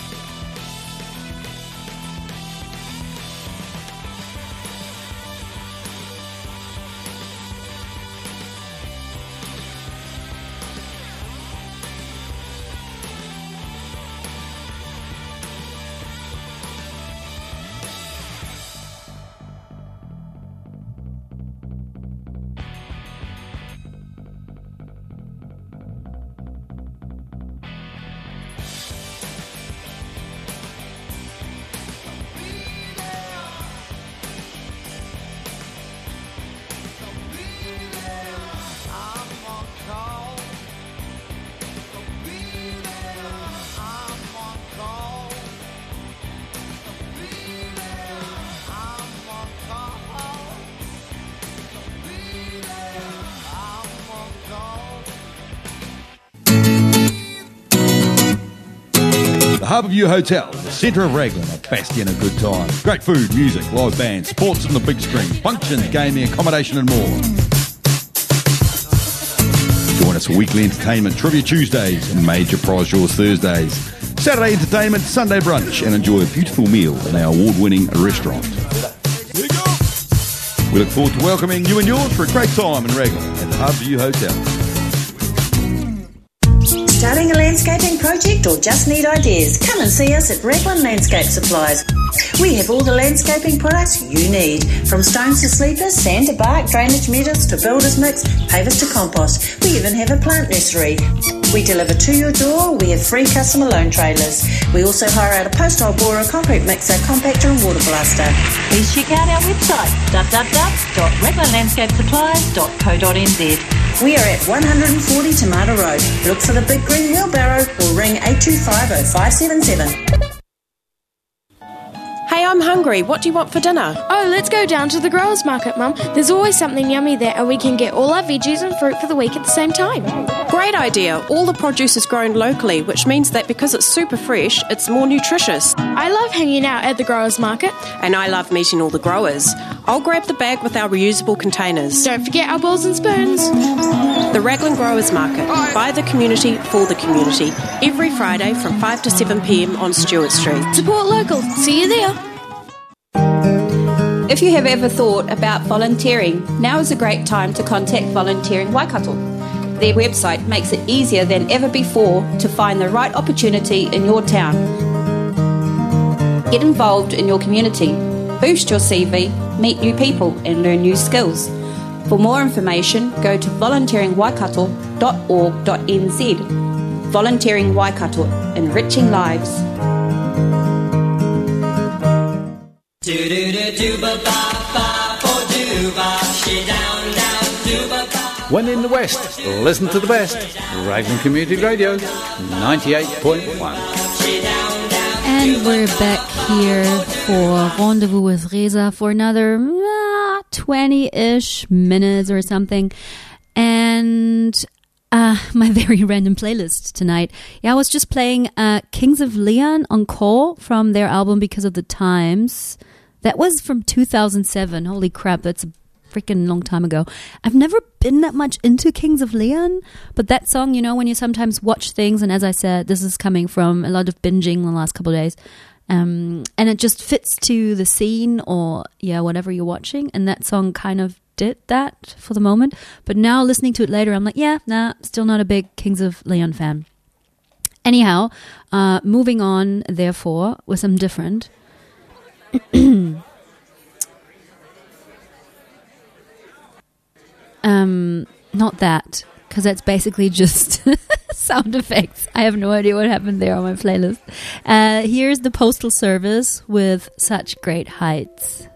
I'm on call. So be there. I'm on call. So be there. I'm on call. So be there. I'm on call. The Harbourview Hotel, the centre of Raglan, a bastion of good time. Great food, music, live bands, sports on the big screen, functions, gaming, accommodation and more. Join us for weekly entertainment, trivia Tuesdays and major prize draws Thursdays. Saturday entertainment, Sunday brunch and enjoy a beautiful meal in our award-winning restaurant. We look forward to welcoming you and yours for a great time in Raglan at the Harbourview Hotel. Starting a landscaping project or just need ideas? Come and see us at Raglan Landscape Supplies. We have all the landscaping products you need, from stones to sleepers, sand to bark, drainage meters to builder's mix, pavers to compost. We even have a plant nursery. We deliver to your door. We have free customer loan trailers. We also hire out a post-hole borer, concrete mixer, compactor and water blaster. Please check out our website www.raglanlandscapesupplies.co.nz. We are at 140 Tomato Road. Look for the big green wheelbarrow or ring 825 0577. Hey, I'm hungry. What do you want for dinner? Oh, let's go down to the growers market, Mum. There's always something yummy there and we can get all our veggies and fruit for the week at the same time. Great great idea. All the produce is grown locally, which means that because it's super fresh, it's more nutritious. I love hanging out at the growers market. And I love meeting all the growers. I'll grab the bag with our reusable containers. Don't forget our bowls and spoons. The Raglan Growers Market, by the community, for the community, every Friday from 5 to 7 p.m. on Stewart Street. Support local. See you there. If you have ever thought about volunteering, now is a great time to contact Volunteering Waikato. Their website makes it easier than ever before to find the right opportunity in your town. Get involved in your community, boost your CV, meet new people and learn new skills. For more information, go to volunteeringwaikato.org.nz. Volunteering Waikato, enriching lives. When in the West, listen to the best. Raglan Community Radio, 98.1. And we're back here for Rendezvous with Reza for another 20-ish minutes or something. And my very random playlist tonight. Yeah, I was just playing Kings of Leon Encore from their album Because of the Times. That was from 2007. Holy crap, that's a freaking long time ago. I've never been that much into Kings of Leon, but that song, you know, when you sometimes watch things, and as I said, this is coming from a lot of binging the last couple of days, and it just fits to the scene or, yeah, whatever you're watching, and that song kind of did that for the moment, but now listening to it later, I'm like, yeah, nah, still not a big Kings of Leon fan. Anyhow, moving on, therefore, with some different... Not that, because that's basically just sound effects. I have no idea what happened there on my playlist. Here's the Postal Service with Such Great Heights.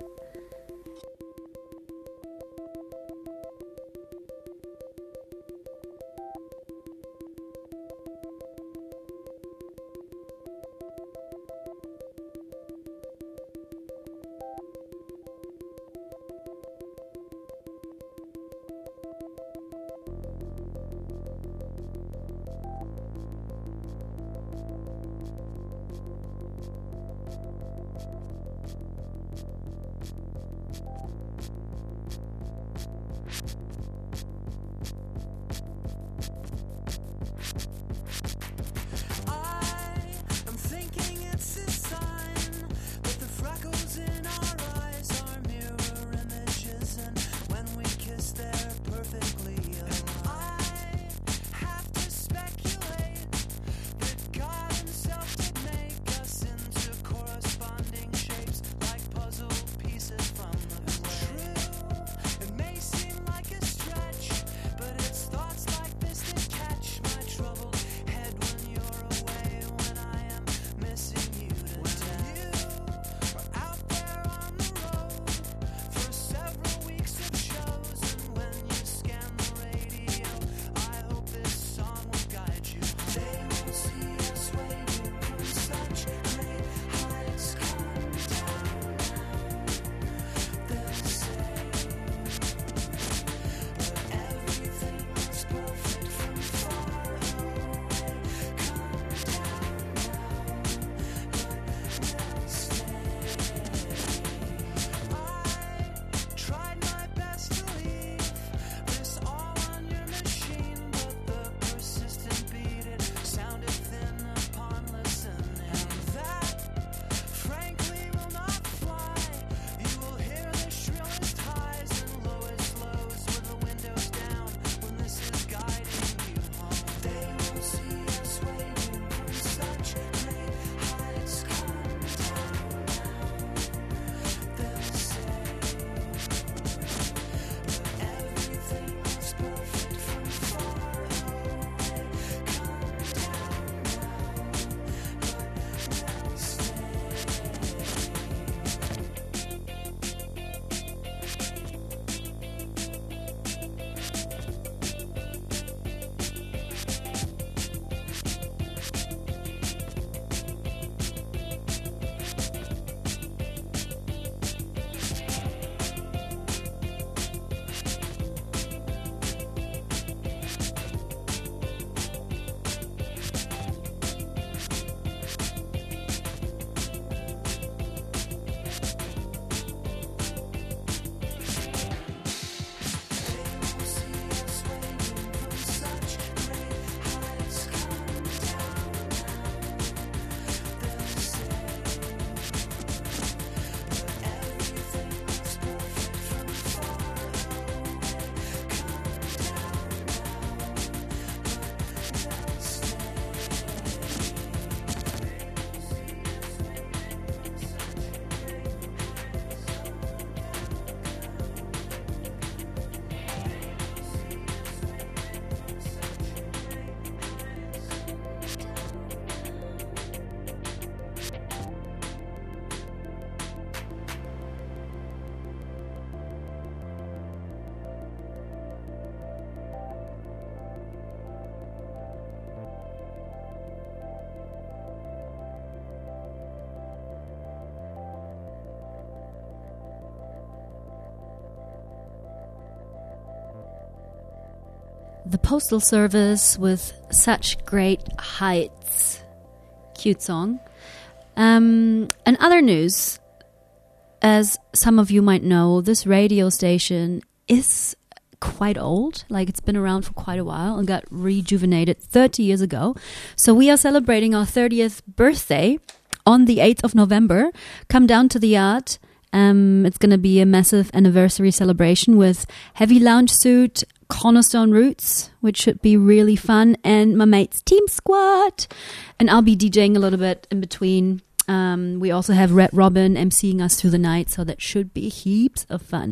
The Postal Service with Such Great Heights. Cute song. And other news, as some of you might know, this radio station is quite old. Like, it's been around for quite a while and got rejuvenated 30 years ago. So we are celebrating our 30th birthday on the 8th of November. Come down to the yard. It's going to be a massive anniversary celebration with Heavy Lounge Suit, Cornerstone Roots, which should be really fun, and my mate's Team Squad. And I'll be DJing a little bit in between. We also have Red Robin emceeing us through the night, so that should be heaps of fun.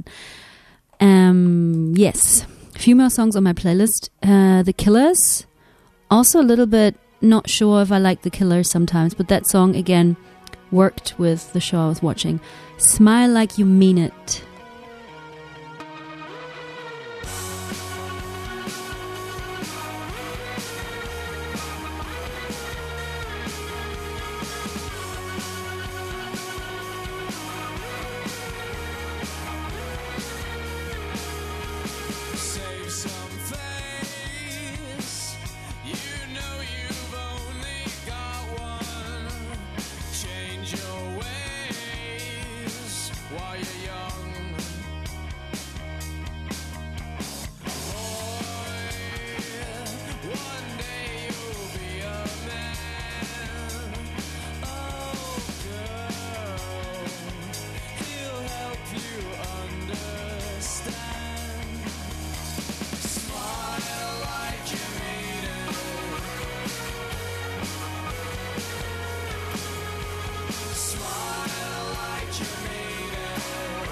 Yes, a few more songs on my playlist. The Killers. Also a little bit not sure if I like The Killers sometimes, but that song, again, worked with the show I was watching. Smile Like You Mean It. Save some face. You know you've only got one. Change your ways while you're young. Boy, one day you'll be a man. Oh, girl, he'll help you understand. Smile like you mean it. Smile like you mean it.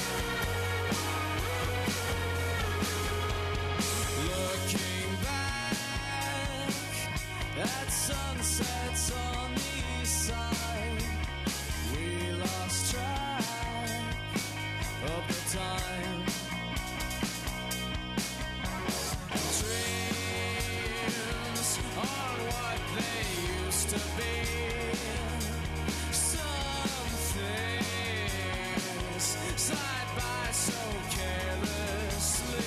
Looking back at sunsets on the east side, we lost track of the time. Dreams are what they used to be. Some things slide by so carelessly.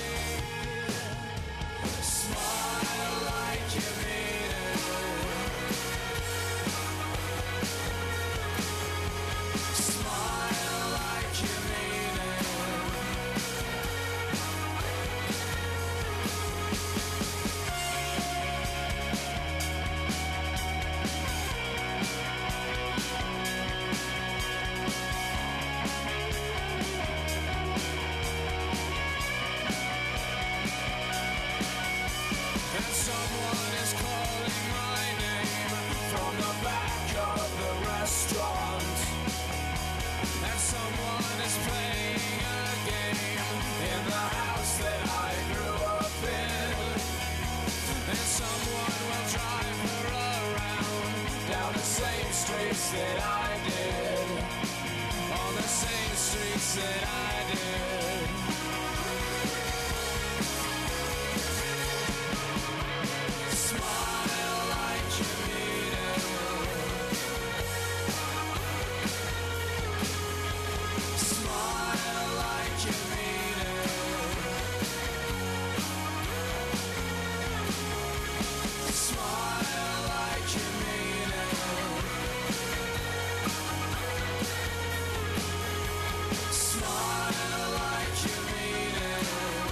Smile like you mean it. Smile like you mean it. And someone is calling my name from the back of the restaurant. And someone is playing a game in the house that I grew up in. And someone will drive her around down the same streets that I did. On the same streets that I did. Smile like you mean it. Smile like you mean it. Smile like you mean it. Smile like you mean it.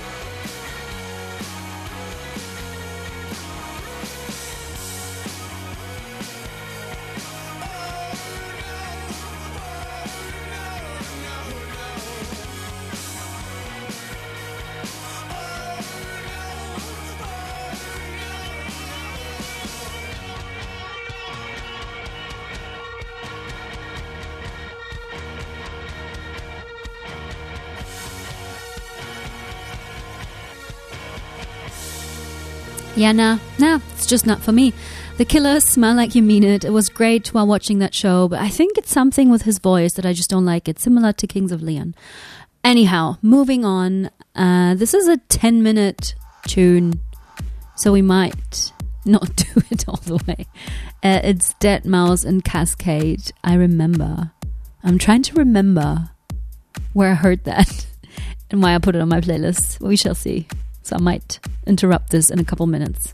Yeah, nah, it's just not for me. The Killers, Smile Like You Mean It. It was great while watching that show, but I think it's something with his voice that I just don't like. It's similar to Kings of Leon. Anyhow, moving on. This is a 10-minute tune, so we might not do it all the way. It's Deadmau5 and Cascade. I remember. I'm trying to remember where I heard that and why I put it on my playlist. We shall see. So I might interrupt this in a couple minutes.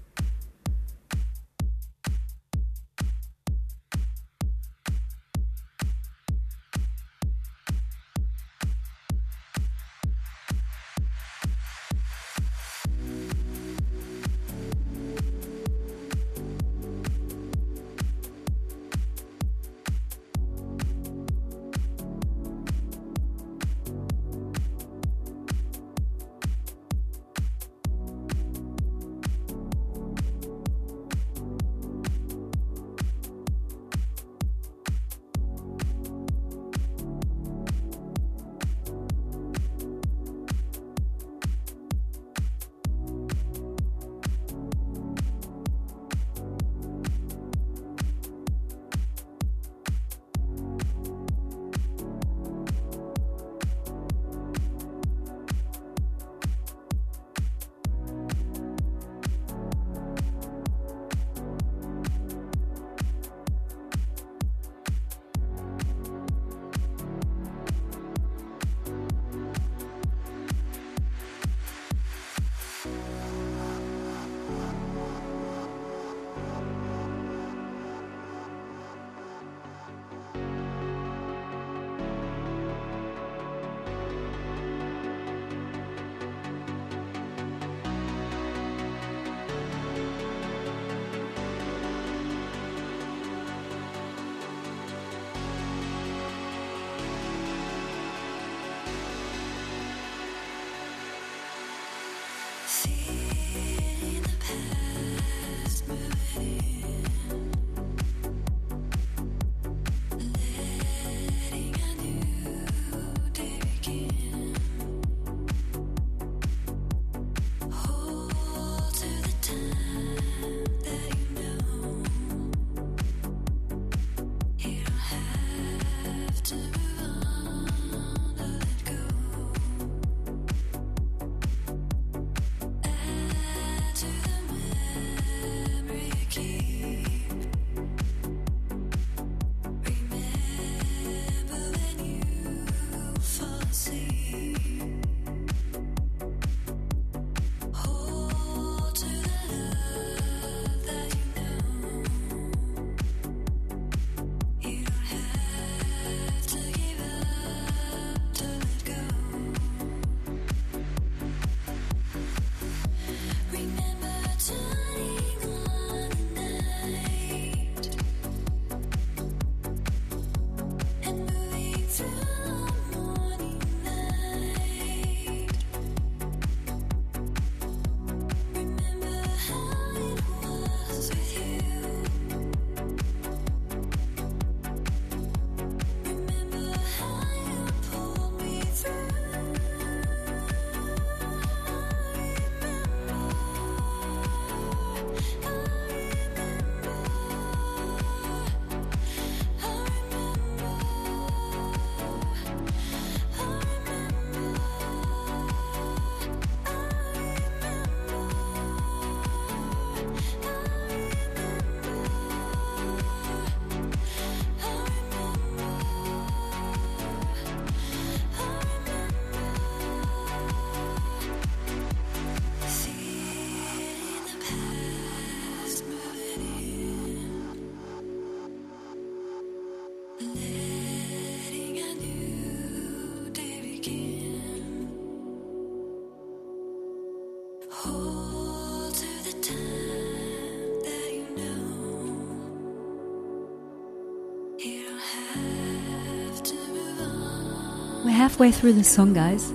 We're halfway through the song, guys.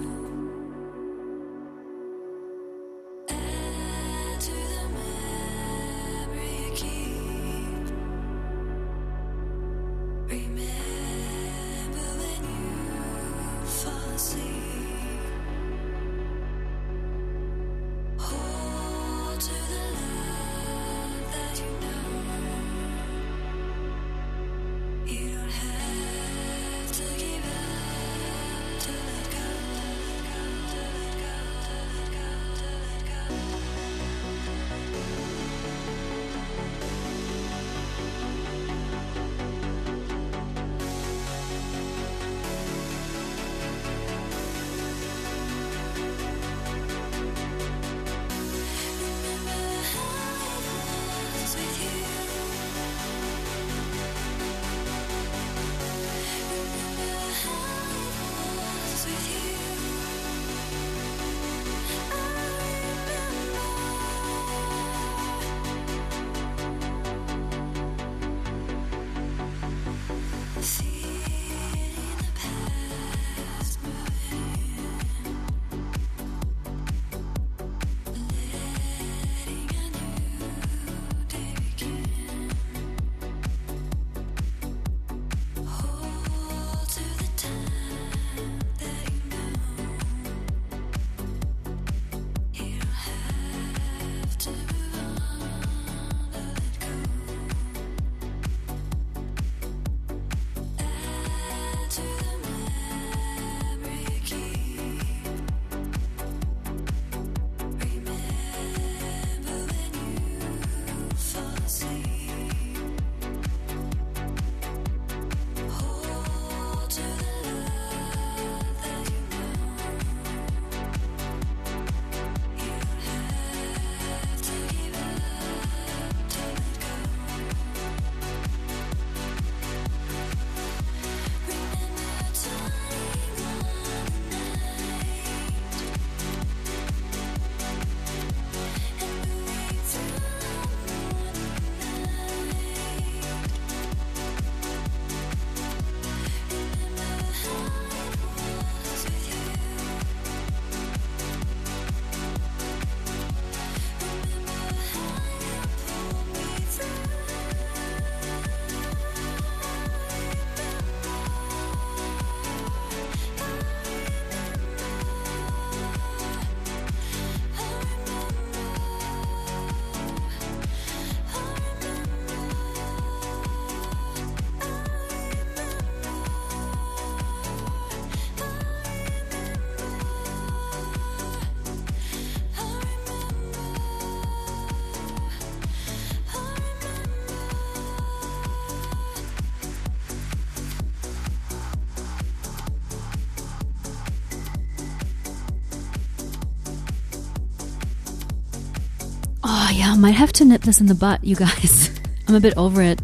Oh yeah, I might have to nip this in the butt, you guys. I'm a bit over it.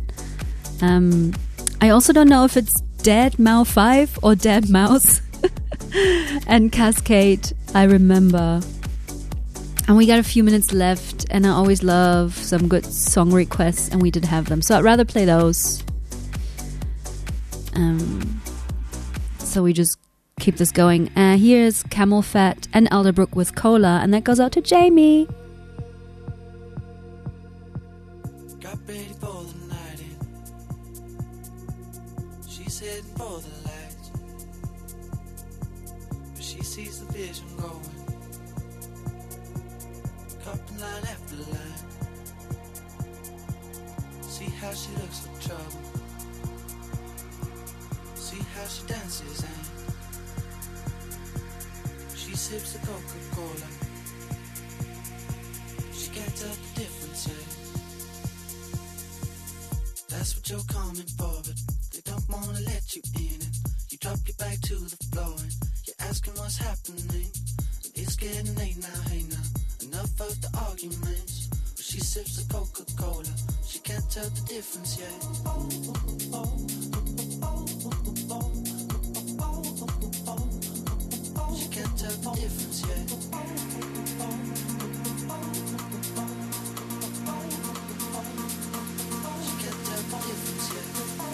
I also don't know if it's Dead Mouse 5 or Dead Mouse. And Cascade, I remember. And we got a few minutes left, and I always love some good song requests, and we did have them. So I'd rather play those. So we just keep this going. Here's Camel Fat and Elderbrook with Cola, and that goes out to Jamie. Got ready for the night in. She's heading for the lights, but she sees the vision going. Cupping line after line. See how she looks for trouble. See how she dances and she sips the Coca-Cola. She can't tell the difference yet. That's what you're coming for, but they don't wanna let you in. And you drop your back to the floor and you're asking what's happening. And it's getting late now, hey now. Enough of the arguments. But she sips the Coca-Cola. She can't tell the difference yet. She can't tell the difference yet. She can't tell the difference yet.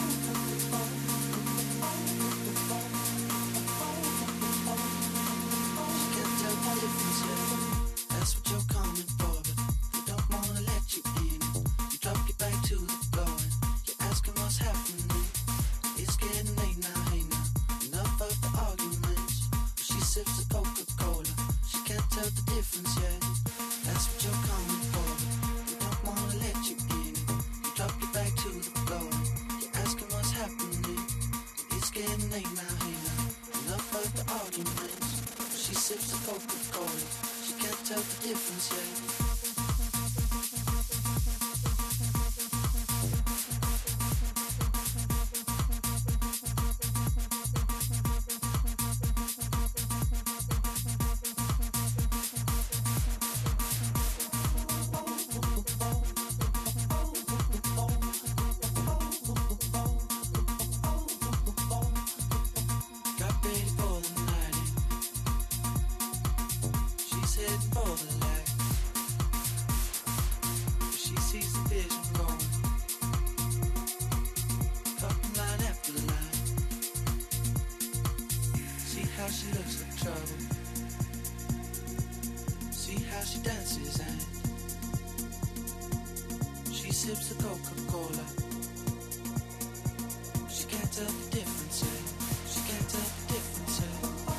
She can't tell the difference yet. That's what you're coming for, but they don't wanna let you in. You drop your back to the floor and you're asking what's happening. It's getting late now, hey now. Enough of the arguments. But she sips the Coca-Cola. She can't tell the difference yet. That's what you're coming for, but they don't wanna let you in. You drop your back to the floor and you're asking what's happening. It's getting late now, hey now. Enough of the arguments. But she sips the Coca-Cola. She can't tell the difference yet. Got ready for the night in. She's heading for the light. But she sees the vision going. Cutting line after line. See how she looks for trouble. See how she dances and she sips the Coca-Cola. She can't tell the difference yet. She can't tell the difference yet.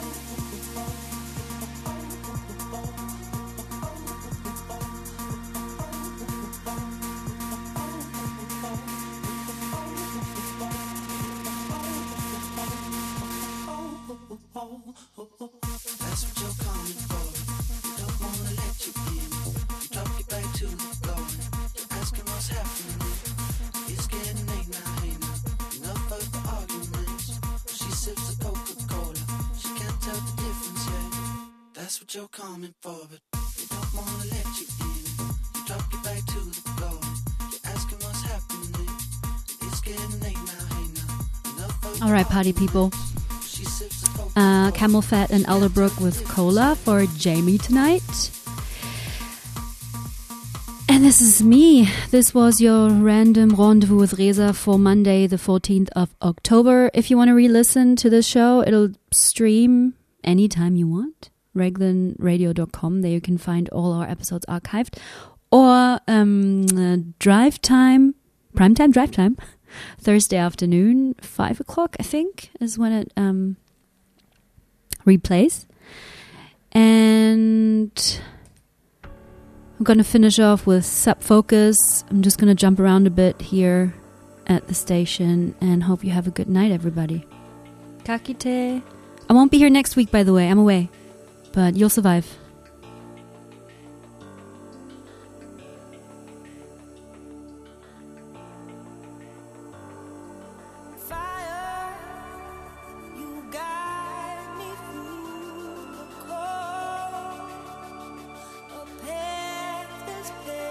That's what you're coming for. They don't wanna let you in. You drop your back to the floor and you're asking what's happening. It's getting late now, hey now. Enough of the arguments. She sips the Coca-Cola. She can't tell the difference yet. That's what you're coming for, but they don't wanna let you in. You drop your back to the floor and you're asking what's happening. It's getting late now, hey now. Enough of All right, party people. she sips the Coca-Cola. Camel Fat and Elderbrook with Cola for Jamie tonight. And this is me. This was your random rendezvous with Reza for Monday, the 14th of October. If you want to re-listen to this show, it'll stream anytime you want. Raglanradio.com. There you can find all our episodes archived. Or drive time, primetime drive time, Thursday afternoon, 5 o'clock, I think, is when it replays. And I'm going to finish off with Sub Focus. I'm just going to jump around a bit here at the station and hope you have a good night, everybody. Kakite. I won't be here next week, by the way. I'm away. But you'll survive. This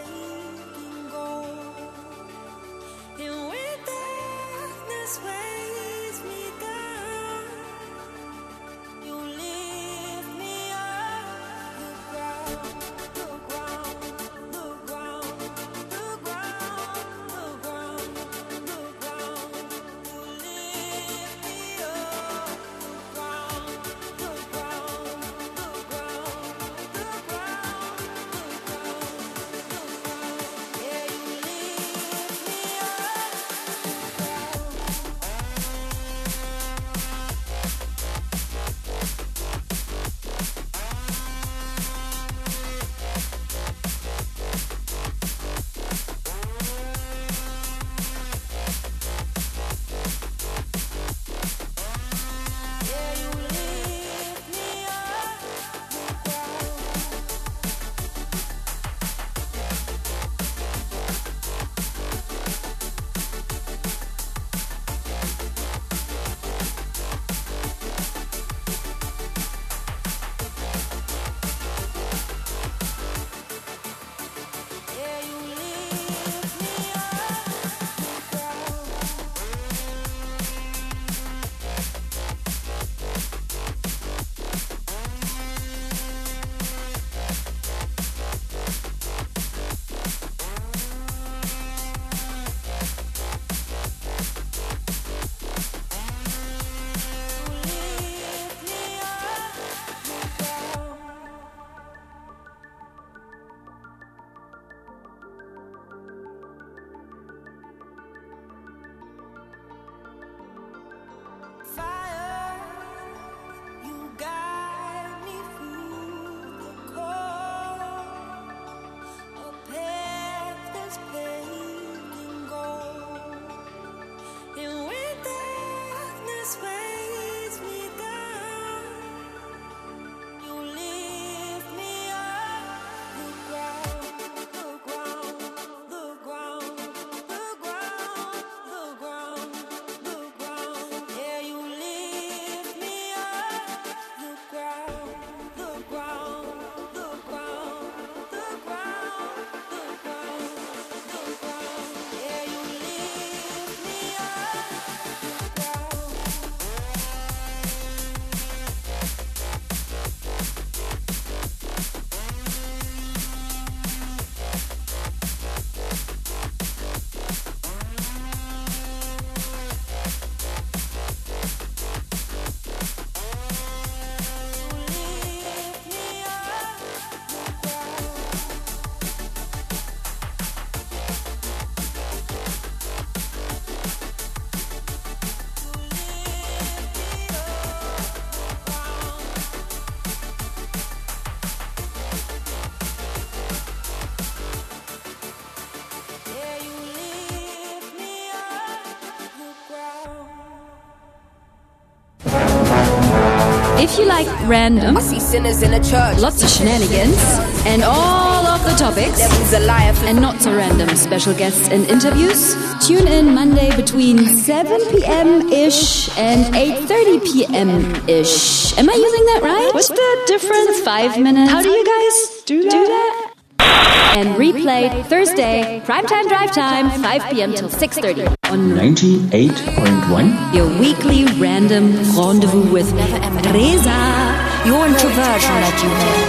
If you like random, I see sinners in a church. lots of shenanigans, and all of the topics, Devil's a liar. and not so random special guests and interviews, tune in Monday between 7 p.m.-ish and 8:30 p.m.-ish. Am I using that right? What's the difference? 5 minutes. How do you guys do that? And replayed Thursday, primetime drive time, 5 p.m. till 6:30 on 98.1. your weekly random rendezvous with Reza. Your introversion led you there.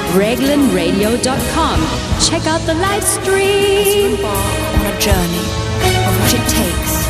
RaglanRadio.com. Check out the live stream. On a journey of what it takes